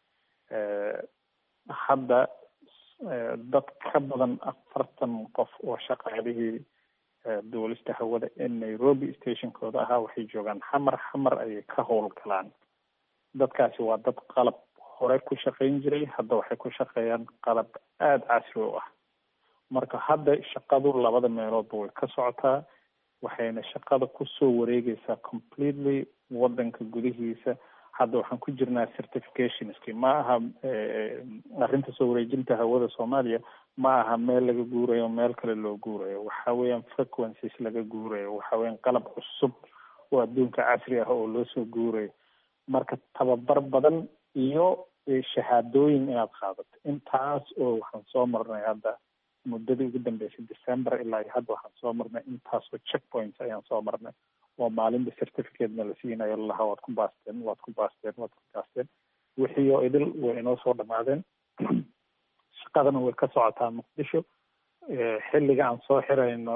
hadda dad ka badan 40 qof oo shaqaalihii duulista hawada ee Nairobi stationkooda ahaa waxay joogaan xamar ayay ka howlgalaan. dadkaasi waa dad qalab hore ku shaqayn jiray, hadda waxay ku shaqeeyaan qalab aada casri u ah marka hadda shaqadu labada meeloodba way ka socotaa, waxayna shaqada kusoo wareegeysaa completely wadanka gudihiisa. hadda waxaan ku jirnaa certificationski, ma aha arrinta soo wareejinta hawada Soomaaliya ma aha meel laga guurayo meel kale loo guurayo, waxa weeyaan frequencies laga guurayo, waxa weeyaan qalab cusub oo adduunka casri ah oo loo soo guurayo. marka tababar badan iyo shahaadooyin inaad qaadato, intaas oo waxaan soo marnay hadda muddadii ugu dambeysay December ilaa hadda waxaan soo marnay intaas oo checkpoints ayaan soo marnay oo maalinba certificate-na la siinayo laha waad ku baasteen wixii oo idil way inoo soo dhamaadeen. shaqadana way ka socotaa Muqdisho. xilliga aan soo xirayno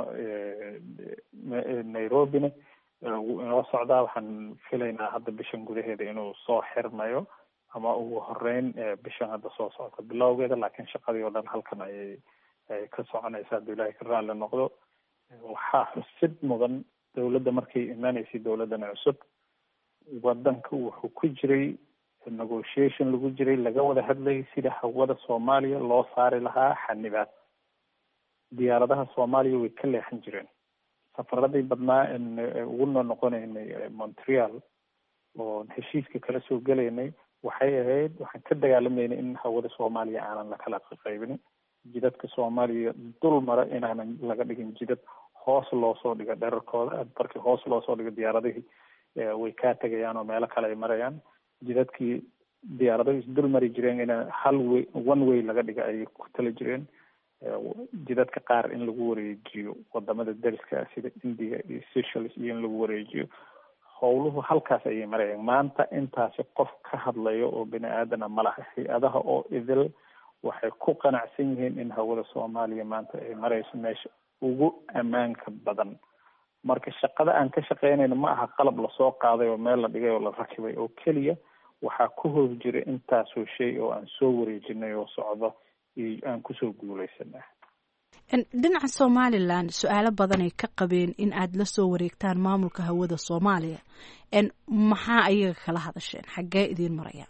Nairobina inoo socdaa, waxaan filaynaa hadda bishan gudaheeda inuu soo xirmayo ama ugu horeyn bishan hadda soo socota bilowgeeda, laakiin shaqadii oo dhan halkan ayay ka soconaysaa hadduu ilaahay ka raalli noqdo. waxaa xusid mudan dawladda markay imaanaysay dawladdan cusub, wadanka wuxuu ku jiray negotiation lagu jiray, laga wada hadlayay sida hawada Soomaaliya loo saari lahaa xanibaad. diyaaradaha Soomaaliya way ka leexan jireen. safaradii badnaa ugu noqonaynay Montreal oo heshiiska kala soo gelaynay waxay ahayd, waxaan ka dagaalamaynay in hawada Soomaaliya aanan la kala qaybin. jidadka Soomaaliya dul mara inaanan laga dhigin jidad hoos loo soo dhigo dherarkooda. markii hoos loo soo dhigo diyaaradihii way kaa tegayaan oo meelo kale ay marayaan. jidadkii diyaaradahu isdul mari jireen in one way laga dhiga ayay ku tala jireen. jidadka qaar in lagu wareejiyo wadamada dariska sida India iyo Seychelles iyo in lagu wareejiyo. howluhu halkaas ayay marayaan. maanta intaasi qof ka hadlayo oo bini aadana malaha. hay-adaha oo idil waxay ku qanacsan yihiin in hawada Soomaaliya maanta ay marayso meesha ugu ammaanka badan. marka shaqada aan ka shaqeynayno ma aha qalab lasoo qaaday oo meel la dhigay oo la rakibay oo keliya, waxaa ku hoos jira intaasoo shay oo aan soo wareejinay oo socdo iyo aan kusoo guulaysanaa. dhinaca Somaliland su-aalo badan ay ka qabeen in aad la soo wareegtaan maamulka hawada Soomaaliya, maxaa ayaga kala hadasheen? xaggee idiin marayaan?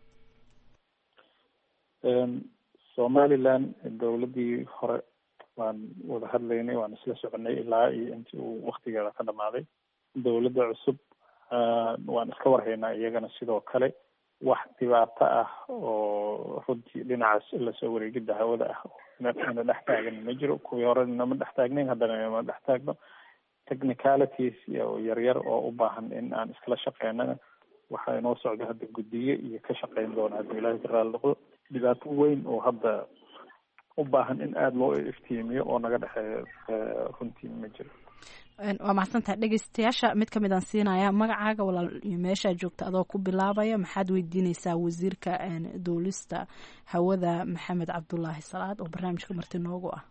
Somaliland dawladii hore waan wada hadlaynay, waan isla soconay ilaa iyo intii uu waktigeeda ka dhamaaday. dawladda cusub waan iska warhaynaa iyagana sidoo kale. wax dhibaato ah oo runtii dhinacaas lasoo wareegida hawada ah ina dhex taagan ma jiro. kuwii hore nama dhex taagnayn, haddana inama dhex taagno. technicalities oo yaryar oo u baahan in aan iskala shaqeynana waxaa inoo socda hadda guddiye iyo ka shaqeyn doona hadduu ilaahay ka raali noqdo. dhibaato weyn oo hadda u baahan in aada loo iftiimiyo oo naga dhexeeyo runtii ma jiro. waa mahadsantahay. dhegeystayaasha mid kamid aan siinaya magacaaga walaal iyo meeshaa joogta adoo ku bilaabaya. maxaad weydiineysaa wasiirka duulista hawada Maxamed Cabdulaahi Salaad oo barnaamijka marti noogu ah?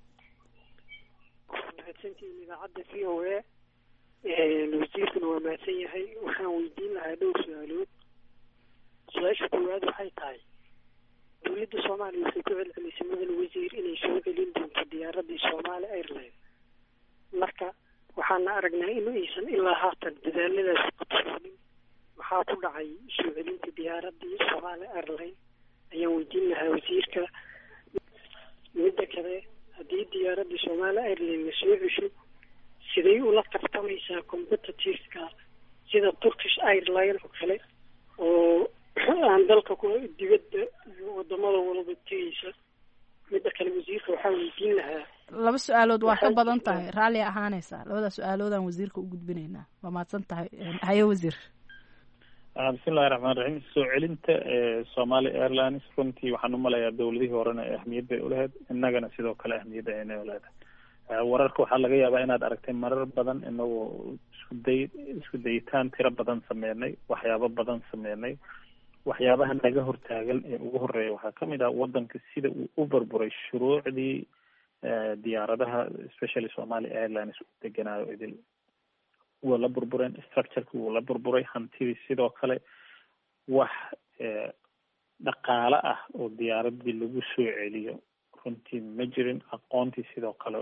mahadsantihiin idaacadda VOA. wasiirkuna waa mahadsan yahay. waxaan weydiin lahaa dhowr su-aalood. su-aasha koowaad waxay tahay, dowladda Soomaaliya waxay ku celcelisay mudan wasiir inay soo celin doonto diyaaradii Somali Airlines. marka waxaana aragnaa in aysan ilaa haatan dadaaladaas qabsoonin. maxaa ku dhacay soo celinta diyaaradii Somali Airlines ayaan weydiin lahaa wasiirka. midda kale, haddii diyaaradii Somali Airlines la soo cesho, siday ula tartamaysaa competitive-ka sida Turkish Airlines oo kale oo aan dalka ku dibadda iyo wadamada walba tegeysa? midda kale wasiirka waxaan weydiin lahaa. laba su-aalood waa ka badan tahay, raalli ahaanaysaa. labada su-aaloodaan wasiirka u gudbinaynaa. waa mahadsan tahay. haye wasiir. bismillahi raxmaan raxiim. soo celinta Somali Airlines runtii waxaan umalayaa dawladihii horena ahmiyad bay ulahayd, innagana sidoo kale ahmiyadda ayna ulahayd. wararka waxaa laga yaabaa inaad aragtay marar badan inagoo isku dayitaan tiro badan sameynay, waxyaabo badan sameynay. waxyaabaha naga hortaagan ee ugu horeeya waxaa kamid ah wadanka sida uu u burburay shuruucdii diyaaradaha especially Somali Airlines u deganaayo idil waa la burbureen. structureki wuu la burburay, hantidii sidoo kale. wax dhaqaale ah oo diyaaradii lagu soo celiyo runtii ma jirin. aqoontii sidoo kale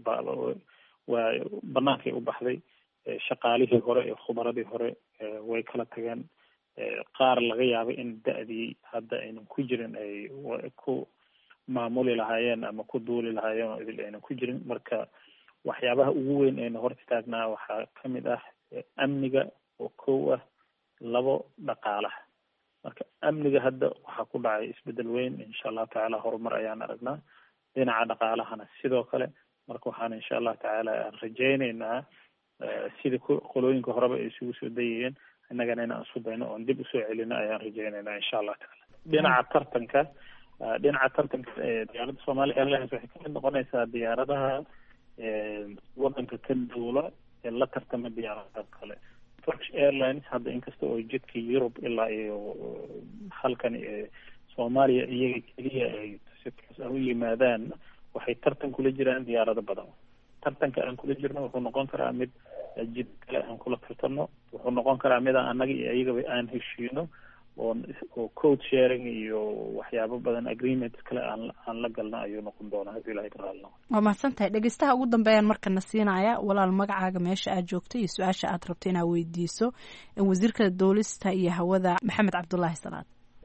waa banaankay u baxday. shaqaalihii hore ee khubaradii hore way kala tageen. qaar laga yaabay in da-dii hadda aynan ku jirin ay ku maamuli lahaayeen ama ku duuli lahaayeen oo idil ayna ku jirin. Marka waxyaabaha ugu weyn ayna hor istaagnaa waxaa kamid ah amniga oo kow ah, 2 dhaqaalaha. marka amniga hadda waxaa ku dhacay isbedel weyn, insha allahu tacaala horumar ayaan aragnaa. dhinaca dhaqaalahana sidoo kale. marka waxaan insha allahu tacaala rajaynaynaa sidii qolooyinka horeba ay isugu soo dayayeen innagana inaan isku dayno oon dib usoo celino ayaan rajaynaynaa insha allahu tacaala. dhinaca tartanka diyaaradda Somali Airlines waxay kamid noqonaysaa diyaaradaha wadanka ka duula ee la tartama diyaaradaha kale. Turkish Airlines hadda inkasta oo jidka Europe ilaa iyo halkan Soomaaliya iyaga keliya ay si toos ah u yimaadaan, waxay tartan kula jiraan diyaarado badan. tartanka aan kula jirno wuxuu noqon karaa mid jid kale aan kula tartano, wuxuu noqon karaa mid annaga iyo iyagaba aan heshiino oo code sharing iyo waxyaabo badan agreements kale aan la galna ayuu noqon doonaa haddii ilaahay ka raali noqdo. waa mahadsantahay. dhegeystaha ugu dambeeyaan markana siinaya walaal magacaaga, meesha aad joogto iyo su-aasha aad rabto inaad weydiiso wasiirka duulista iyo hawada Maxamed Cabdullaahi Salaad.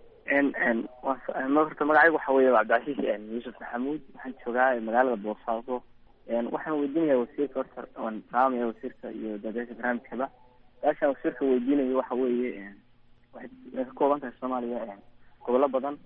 horta magacaygu waxa weeye Cabdicasiis Yuusuf Maxamuud, waxaan joogaa magaalada Boosaaso. waxaan weydiinayaa wasiirka horta waan salaamaya wasiirka iyo dadweynaha barnaamijkaba. su-aashaan wasiirka weydiinayo waxa weeye waxay ka kooban tahay Soomaaliya gobollo badan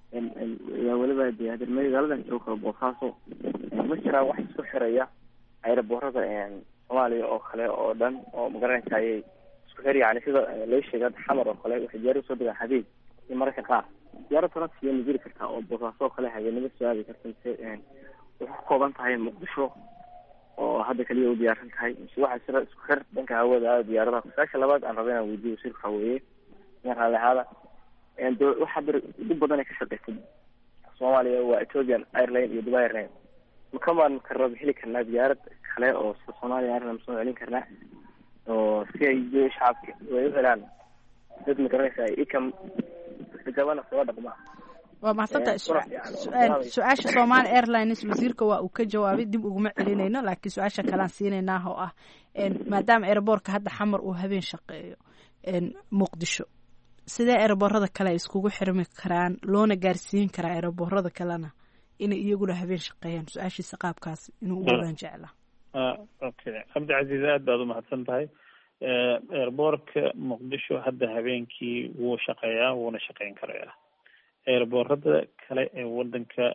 weliba dee magaaladan joogto Boosaaso. ma jiraa wax isku xiraya aeroboorada Soomaaliya oo kale oo dhan oo magaranaysa ayay isku xir yani sida loo sheegay xamar oo kale waxay diyaar usoo dhigaan xabiib iyo mararka qaar diyaarad transiya ma jiri kartaa oo Boosaaso kale habeenimo soo aadi karta waxay ka kooban tahay Muqdisho oo hadda kaliya u diyaarsan tahay waxa sida isku xir dhanka hawada diyaaradaha. su-aasha labaad aan rabay inaan weydiiyo wasiirka weeye hada waxa dib badan ay ka shaqeysay Soomaaliya waa Ethiopian Airlines iyo Dubai Airlines. makamaan karab heli karnaa diyaarad kale oo Soomaaliya Airlines soo celin karnaa oo si ay shacabka way helaan dad magaranaysa ikam gabana soo dhaqma. waa mahadsantahay. su-aasha Somali Airlines wasiirka waa uu ka jawaabay, dib uguma celinayno, laakiin su-aasha kalaan siinaynaa oo ah maadaama airportka hadda xamar uu habeen shaqeeyo Muqdisho, sidee airportada kale ay iskugu xirmi karaan loona gaarsiin karaa airportada kalena inay iyaguna habeen shaqeeyaan? su-aashiisa qaabkaas inuu u wadan jeclaa. okay Cabdicasiis aad baad u mahadsan tahay. airportka Muqdisho hadda habeenkii wuu shaqeeyaa wuuna shaqeyn karayaa. airportada kale ee wadanka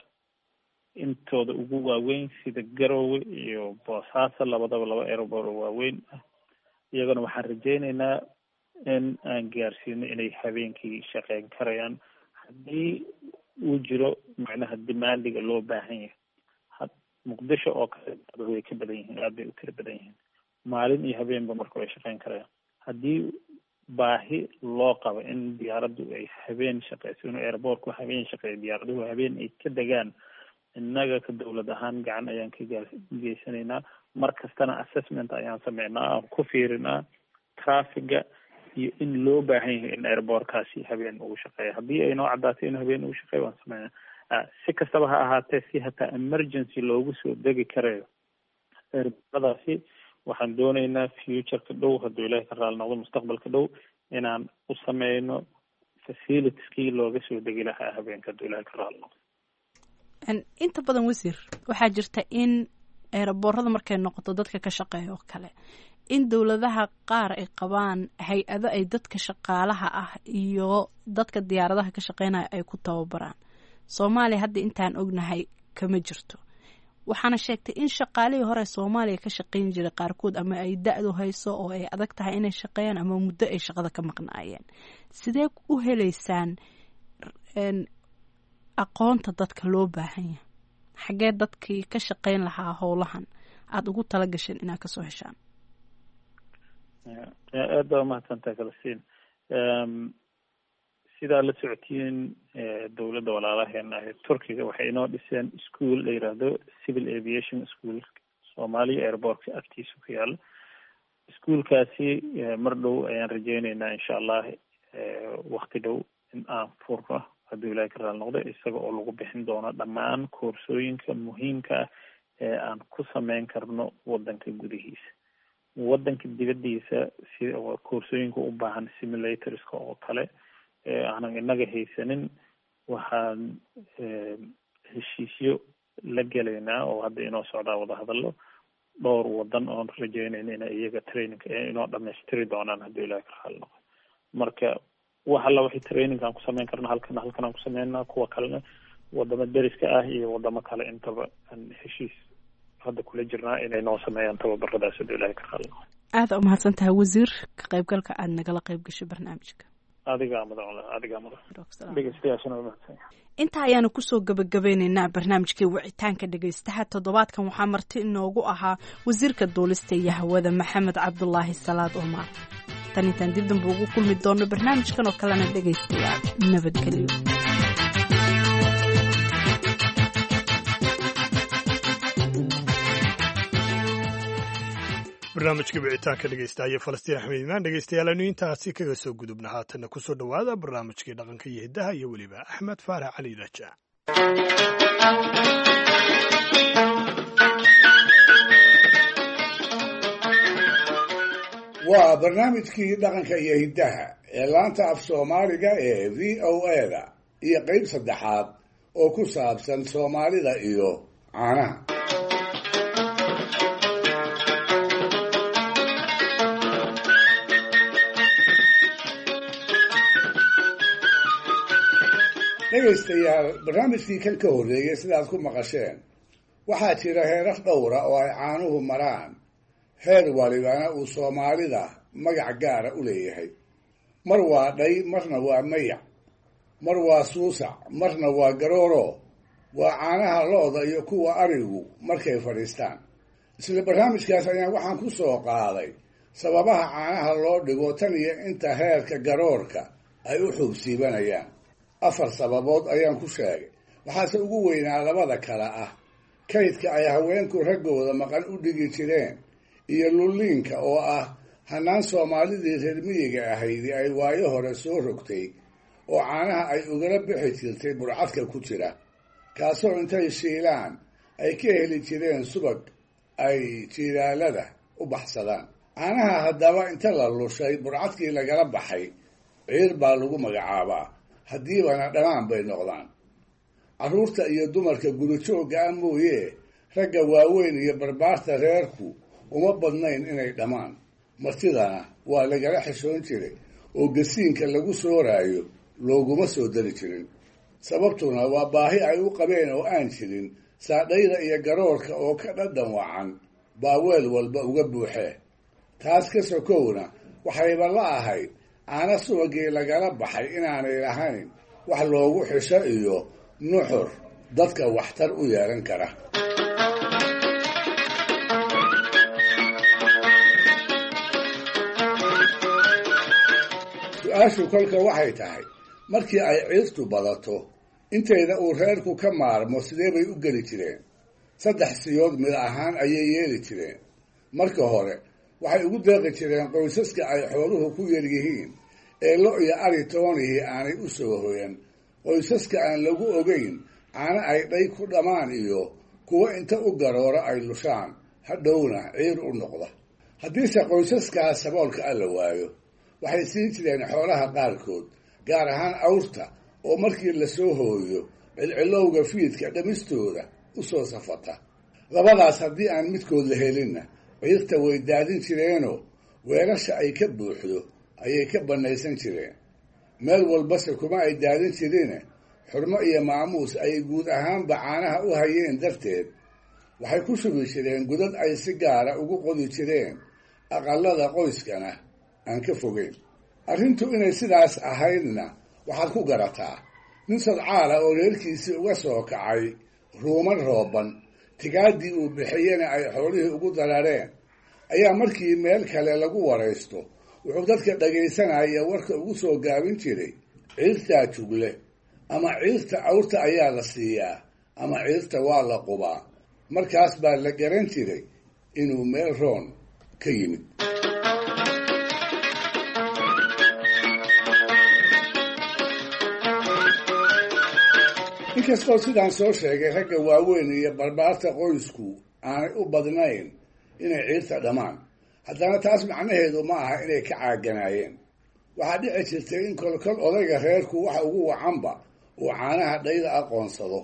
intooda ugu waaweyn sida Garowe iyo Boosaaso labadaba 2 airport oo waaweyn ah, iyagana waxaan rajaynaynaa in aan gaarsiino inay habeenkii shaqeyn karayaan haddii uu jiro macnaha demandiga loo baahan yahay. Muqdisho oo kale way ka badan yihiin, aad bay u kala badan yihiin, maalin iyo habeenba marka ay shaqeyn karayaan. haddii baahi loo qabo in diyaaraddu ay habeen shaqeyso, inuu airportku habeen shaqeeyo, diyaaraduhu habeen ay ka degaan, innaga ka dawlad ahaan gacan ayaan ka geysanaynaa. mar kastana assessment ayaan sameynaa, aan ku fiirinaa traffiga iyo in loo baahan yahay in airportkaasi habeen ugu shaqeeyo. haddii ay noo caddaatay inuu habeen ugu shaqeeyo waan sameynaa. si kastaba ha ahaatee, si hataa emergency loogu soo degi karayo airportadaasi, waxaan doonaynaa futureka dhow hadduu ilaahay ka raali noqdo mustaqbalka dhow inaan u sameyno facilitieskii looga soo degi lahaa habeenka hadduu ilaahay ka raali noqdo. inta badan wasiir waxaa jirta in aeroboorada markay noqoto dadka ka shaqeeya oo kale in dowladaha qaar ay qabaan hay-ado ay dadka shaqaalaha ah iyo dadka diyaaradaha ka shaqeynaya ay ku tababaraan. Soomaaliya hadda intaan ognahay kama jirto. waxaana sheegtay in shaqaalihii hore Soomaaliya ka shaqeyn jiray qaarkood ama ay da'du hayso oo ay adag tahay inay shaqeeyaan ama muddo ay shaqada ka maqnaayeen. sidee u heleysaan aqoonta dadka loo baahan yahay? xagee dadkii ka shaqeyn lahaa howlahan aada ugu tala gasheen inaad kasoo heshaan? aad baa umahadsantahay Falastiin. sidaa la socotiin dowladda walaalaheena ah Turkiga waxay inoo dhiseen school la yiraahdo Civil Aviation School Soomaaliya airportka agtiisa ku yaala. iskuulkaasi mar dhow ayaan rajaynaynaa insha allah waqti dhow in aan furno hadduu ilaahay ka raali noqdo, isaga oo lagu bixin doono dhammaan koorsooyinka muhiimka ah ee aan ku sameyn karno wadanka gudihiisa. wadanka dibadiisa si koorsooyinka u baahan simulatorska oo kale aanan inaga haysanin, waxaan heshiisyo la gelaynaa oo hadda inoo socdaa wadahadallo dhowr wadan oon rajeynayna inay iyaga training inoo dhamaystiri doonaan haddii ilahi ka raali noqo marka wax alla wixii training aan ku samayn karna halkan aan ku sameynaa kuwa kalena wadamo deriska ah iyo wadamo kale intaba aan heshiis hadda kula jirnaa inay noo sameeyaan tababaradaas haddii ilahi ka raali noqo aada u mahadsan tahay wasiir ka qaybgalka aada nagala qayb gashay barnaamijka adigaa mudan dhegeystayaashana waa mahadsan intaa ayaanu kusoo gabagabeyneynaa barnaamijkii wicitaanka dhegaystaha toddobaadkan waxaa marti inoogu ahaa wasiirka duulista iyo hawada maxamed cabdulaahi salaad omar tan intaan dib danba ugu kulmi doono barnaamijkan oo kalena dhegaystayaal nabadgelyo barnaamijka wicitaanka dhegeystaaya falastiin axmed imaan dhegeystayaal aynu intaasi kaga soo gudubna haatanna kusoo dhowaada barnaamijkii dhaqanka iyo hiddaha iyo weliba axmed faarax cali raja waa barnaamijkii dhaqanka iyo hiddaha ee laanta af soomaaliga ee v o a-da iyo qeyb saddexaad oo ku saabsan soomaalida iyo caanaha dhegaystayaal barnaamijkii kan ka horreeyey sidaad ku maqasheen waxaa jira heerar dhowra oo ay caanuhu maraan heer walibana uu soomaalida magac gaara u leeyahay mar waa dhay marna waa mayac mar waa suusac marna waa garooro waa caanaha lo-da iyo kuwa arigu markay fadhiistaan isla barnaamijkaas ayaan waxaan ku soo qaaday sababaha caanaha loo dhigo tan iyo inta heerka garoorka ay u xuubsiibanayaan 4 sababood ayaan ku sheegay waxaase ugu weynaa labada kale ah kaydka ay haweenku raggooda maqan u dhigi jireen iyo lulliinka oo ah hanaan soomaalidii reer miyiga ahaydi ay waayo hore soo rogtay oo caanaha ay ugala bixi jirtay burcadka ku jira kaasoo intay shiilaan ay ka heli jireen subag ay jiilaalada u baxsadaan caanaha haddaba inta la lushay burcadkii lagala baxay ciir baa lagu magacaabaa haddiibana dhammaan bay noqdaan carruurta iyo dumarka gurijoogga ah mooye ragga waaweyn iyo barbaarta reerku uma badnayn inay dhammaan martidana waa lagala xishoon jiray oo gasiinka lagu sooraayo looguma soo dari jirin sababtuna waa baahi ay u qabeen oo aan jirin saadhayda iyo garoorka oo ka dhadhan wacan baa weel walba uga buuxee taas ka sokowna waxayba la ahayd caana subagii lagala baxay inaanay lahayn wax loogu xisho iyo nuxur dadka waxtar u yeelan kara su-aashu kolka waxay tahay markii ay ciirtu badato intayda uu reerku ka maarmo sidee bay u geli jireen 3 siyood mid ahaan ayay yeeli jireen marka hore waxay ugu deeqi jireen qoysaska ay xooluhu ku yaryihiin ee lo iyo ari toonihii aanay u soo hoyan qoysaska aan lagu ogeyn caano ay dhay ku dhammaan iyo kuwa inta u garooro ay lushaan hadhowna ciir u noqda haddiise qoysaskaas saboolka alla waayo waxay siin jireen xoolaha qaarkood gaar ahaan awrta oo markii la soo hooyo cilcilowga fiidka dhamistooda u soo safata labadaas haddii aan midkood la helinna ciirta way daadin jireenoo weelasha ay ka buuxdo ayay ka bannaysan jireen meel walbase kuma ay daadin jirine xurmo iyo maamuus ay guud ahaanba caanaha u hayeen darteed waxay ku shubi jireen godad ay si gaara ugu qodi jireen aqallada qoyskana aan ka fogeyn arrintu inay sidaas ahaydna waxaad ku garataa nin sadcaala oo reerkiisii uga soo kacay ruuman rooban tigaaddii uu bixiyena ay xoolihii ugu darareen ayaa markii meel kale lagu waraysto wuxuu dadka dhagaysanaya warka ugu soo gaabin jiray ciirtaa jugle ama ciirta awrta ayaa la siiyaa ama ciirta waa la qubaa markaas baa la garan jiray inuu meel roon ka yimid inkastoo sidaan soo sheegay ragga waaweyn iyo barbaarta qoysku aanay u badnayn inay ciirta dhammaan haddana taas macnaheedu ma aha inay ka caaganaayeen waxaa dhici jirtay in kolkol odayga reerku waxa ugu wacanba uu caanaha dhayda aqoonsado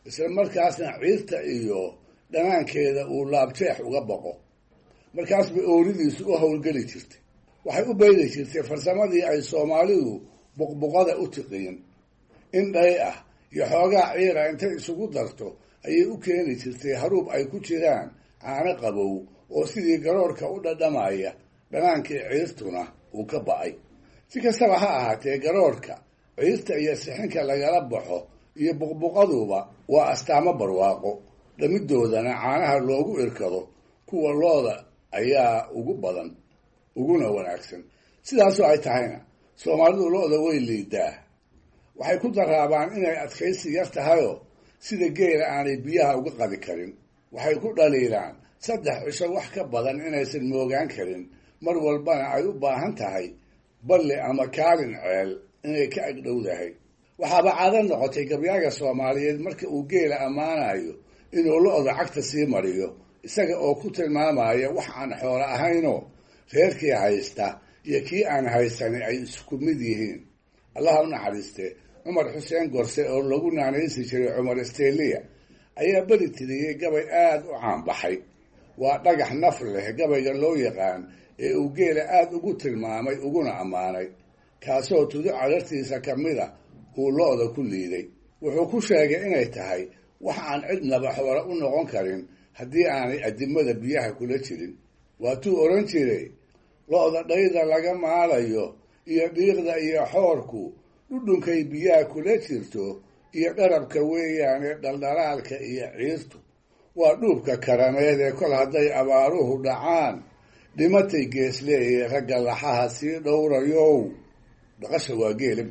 isla markaasna ciirta iyo dhanaankeeda uu laabjeex uga boqo markaas bay ooridiisu u howlgeli jirtay waxay u baydi jirtay farsamadii ay soomaalidu buqbuqada u tiqiin in dhay ah iyo xoogaa ciira intay isugu darto ayay u keeni jirtay haruub ay ku jiraan caano qabow oo sidii garoorka u dhadhamaya dhanaankii ciirtuna uu ka ba'ay si kastaba ha ahaatee garoorka ciirta iyo sixinka lagala baxo iyo buqbuqaduba waa astaamo barwaaqo dhamidoodana caanaha loogu irkado kuwa looda ayaa ugu badan uguna wanaagsan sidaasoo ay tahayna soomaalidu looda way liidaa waxay ku daraabaan inay adkaysi yar tahayoo sida geela aanay biyaha uga qadi karin waxay ku dhaliilaan 3 cisho wax ka badan inaysan moogaan karin mar walbana ay u baahan tahay balle ama kaalin ceel inay ka agdhowdahay waxaaba caado noqotay gabyaaga Soomaaliyeed marka uu geela ammaanayo inuu looda cagta sii mariyo isaga oo ku tilmaamaya wax aan xoolo ahaynoo reerkii haysta iyo kii aan haysanin ay isku mid yihiin allah u naxariiste Cumar Xuseen Gorse oo lagu naanaysi jiray Cumar Isteeliya ayaa bari tiriyay gabay aad u caan baxay waa dhagax naf leh gabayga loo yaqaan ee uu geela aad ugu tilmaamay uguna ammaanay kaasoo tudo cadartiisa kamida uu looda ku liiday wuxuu ku sheegay inay tahay wax aan cidnaba xoolo u noqon karin haddii aanay adimada biyaha kula jirin waatuu oran jiray looda dhayda laga maalayo iyo dhiiqda iyo xoorku dhudhunkay biyaha kula jirto iyo dharabka weeyaane dhaldhalaalka iyo ciirtu waa dhuubka karameed ee kol hadday abaaruhu dhacaan dhimatay geesleeye ragga laxaha sii dhowrayow dhaqasha waa geelib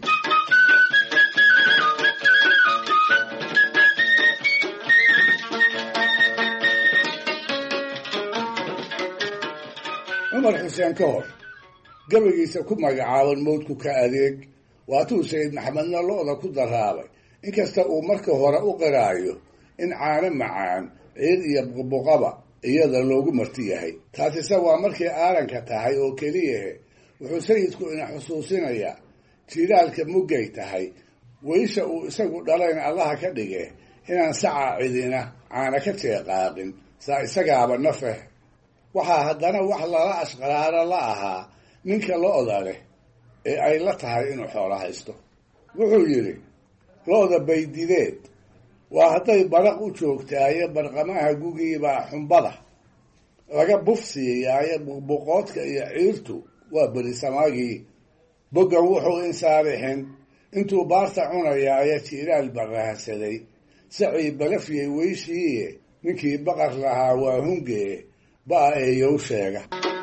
Cumar Xuseen ka hor gabaygiisa ku magacaaban mowdku ka adeeg waatuu Sayid Maxamedna looda ku daraabay inkasta uu marka hore u qiraayo in caano macaan ciid iyo buqbuqaba iyada loogu marti yahay taasise waa markay aaranka tahay oo keliyahe wuxuu sayidku ina xusuusinayaa jiilaalka muggay tahay weysha uu isagu dhalayn allaha ka dhige inaan saca cidina caana ka jeeqaaqin saa isagaaba nafeh waxaa haddana wax lala ashqaraaro la ahaa ninka looda leh ee ay la tahay inuu xoolo haysto wuxuu yidhi looda baydideed waa hadday baraq u joogtaaye barqamaha gugiibaa xumbada laga bufsiiyaaye buqbuqoodka iyo ciirtu waa berisamaagii boggan wuxuu insaarixin intuu baarta cunayaaye jiiraal barahsaday sacii balafyay weyshiiye ninkii baqar lahaa waa hungee baa eeyow sheega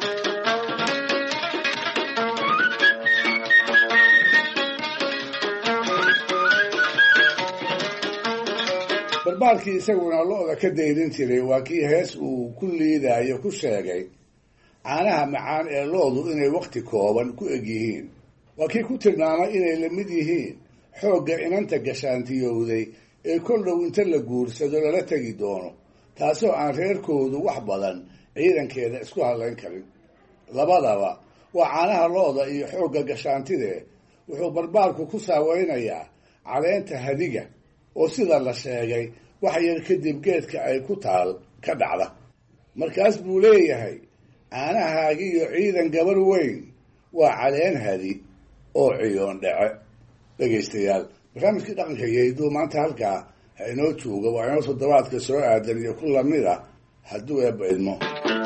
barbaalkii isaguna looda ka dayrin jiray waa kii hees uu ku liidaayo ku sheegay caanaha macaan ee loodu inay wakhti kooban ku eg yihiin waa kii ku tilmaamay inay la mid yihiin xoogga inanta gashaantiyowday ee kol dhow inta la guursado lala tegi doono taasoo aan reerkoodu wax badan ciidankeeda isku hadlayn karin labadaba waa caanaha looda iyo xoogga gashaantidee wuxuu barbaalku ku saaweynayaa caleenta hadiga oo sida la sheegay wax yar kadib geedka ay ku taal ka dhacda markaas buu leeyahay caanahaagi iyo ciidan gabar weyn waa caleen hadi oo ciyoon dhace dhegaystayaal barnaamijkii dhaqanka iyo hidduu maanta halkaa ha inoo jooga waa inoo toddobaadka soo aadan iyo ku lamid a hadduu eebba idmo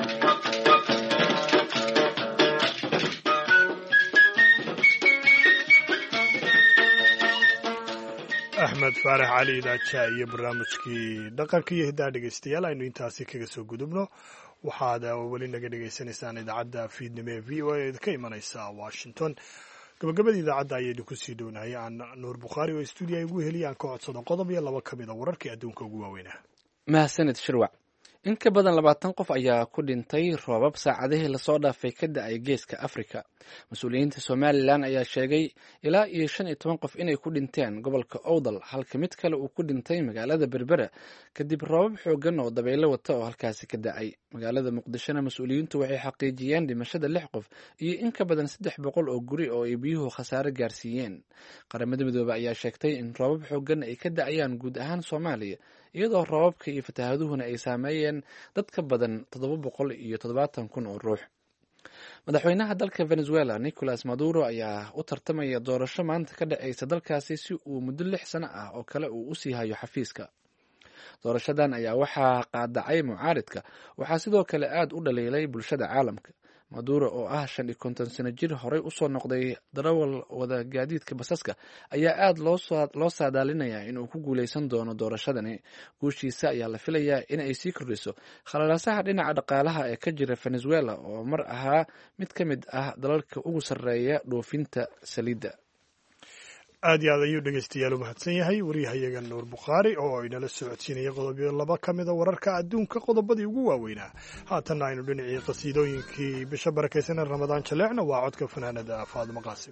axmed faarax cali idaaja iyo barnaamijkii dhaqanka iyo hiddaha dhegaystayaal aynu intaasi kaga soo gudubno waxaad weli naga dhagaysanaysaan idaacadda fiidnimo ee v o a ka imanaysa washington gabagabada idaacadda ayaynu kusii dhownahay aan nuur bukhaari oo stuudiya ugu heliya aan ka codsado qodob iyo laba ka mid a wararkii adduunka ugu waaweynaa mahadsanid shirwac in ka badan 20 qof ayaa ku dhintay roobab saacadihii lasoo dhaafay ka da'ay geeska Afrika. Mas-uuliyiinta Somaliland ayaa sheegay ilaa iyo 15 qof inay ku dhinteen gobolka Awdal, halka mid kale uu ku dhintay magaalada Berbera kadib roobab xooggan oo dabaylo wata oo halkaasi ka da'ay. Magaalada Muqdishona mas-uuliyiintu waxay xaqiijiyeen dhimashada 6 qof iyo in ka badan 300 oo guri oo ay biyuhu khasaare gaarsiiyeen. Qaramada Midoobay ayaa sheegtay in roobab xooggan ay ka da'ayaan guud ahaan Soomaaliya, iyadoo roobabka iyo fatahaaduhuna ay saameeyeen dad ka badan 770,000 oo ruux. Madaxweynaha dalka Venezuela Nicolas Maduro ayaa u tartamaya doorasho maanta ka dhacaysa dalkaasi si uu muddo 6 sano ah oo kale uu u sii hayo xafiiska. Doorashadan ayaa waxaa qaadacay mucaaridka, waxaa sidoo kale aad u dhaliilay bulshada caalamka. Maduro oo ah 55 sano jir horey u soo noqday darawal wada gaadiidka basaska ayaa aad loo saadaalinayaa inuu ku guuleysan doono doorashadani. Guushiisa ayaa la filayaa in ay sii kordhiso khalalaasaha dhinaca dhaqaalaha ee ka jira Venezuela oo mar ahaa mid ka mid ah dalalka ugu sarreeya dhoofinta saliidda. aad iyo aad ayuu dhegeystayaal u mahadsan yahay waryahayaga Nuur Bukhaari oo inala socodsiinaya qodobo laba ka mid ah wararka adduunka qodobadii ugu waaweynaa. Haatan aynu dhinacii qasiidooyinkii bisha barakeysan Ramadaan jaleecna waa codka fanaanada Faadimo Qaasim.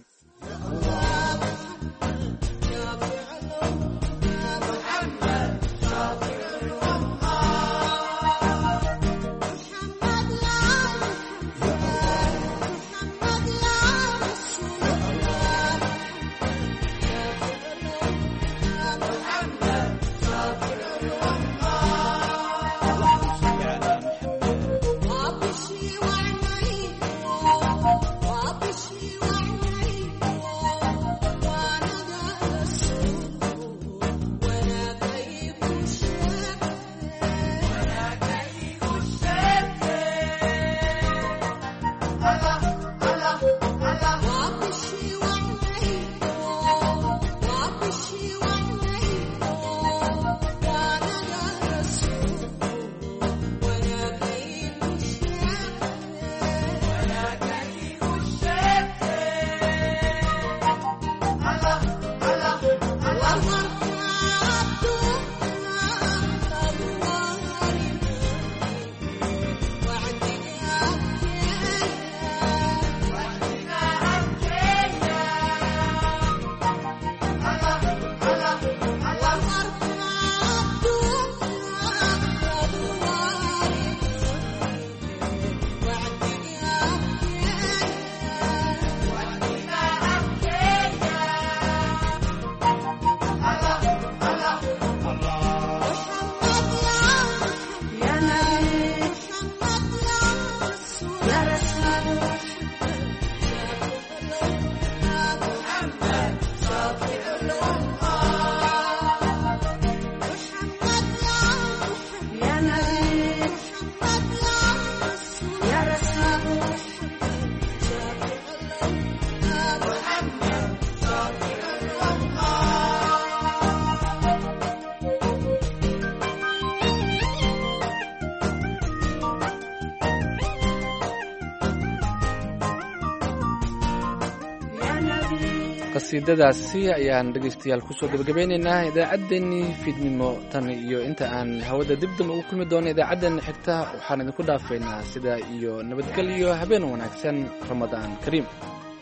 qasiidadaasi ayaan dhegeystayaal kusoo gabagabeynaynaa idaacaddeenii fiidnimo tan iyo inta aan hawada dibdam ugu kulmi doono idaacaddeenna xigta waxaan idinku dhaafaynaa sidaa iyo nabadgelyo habeen wanaagsan Ramadaan Kariim.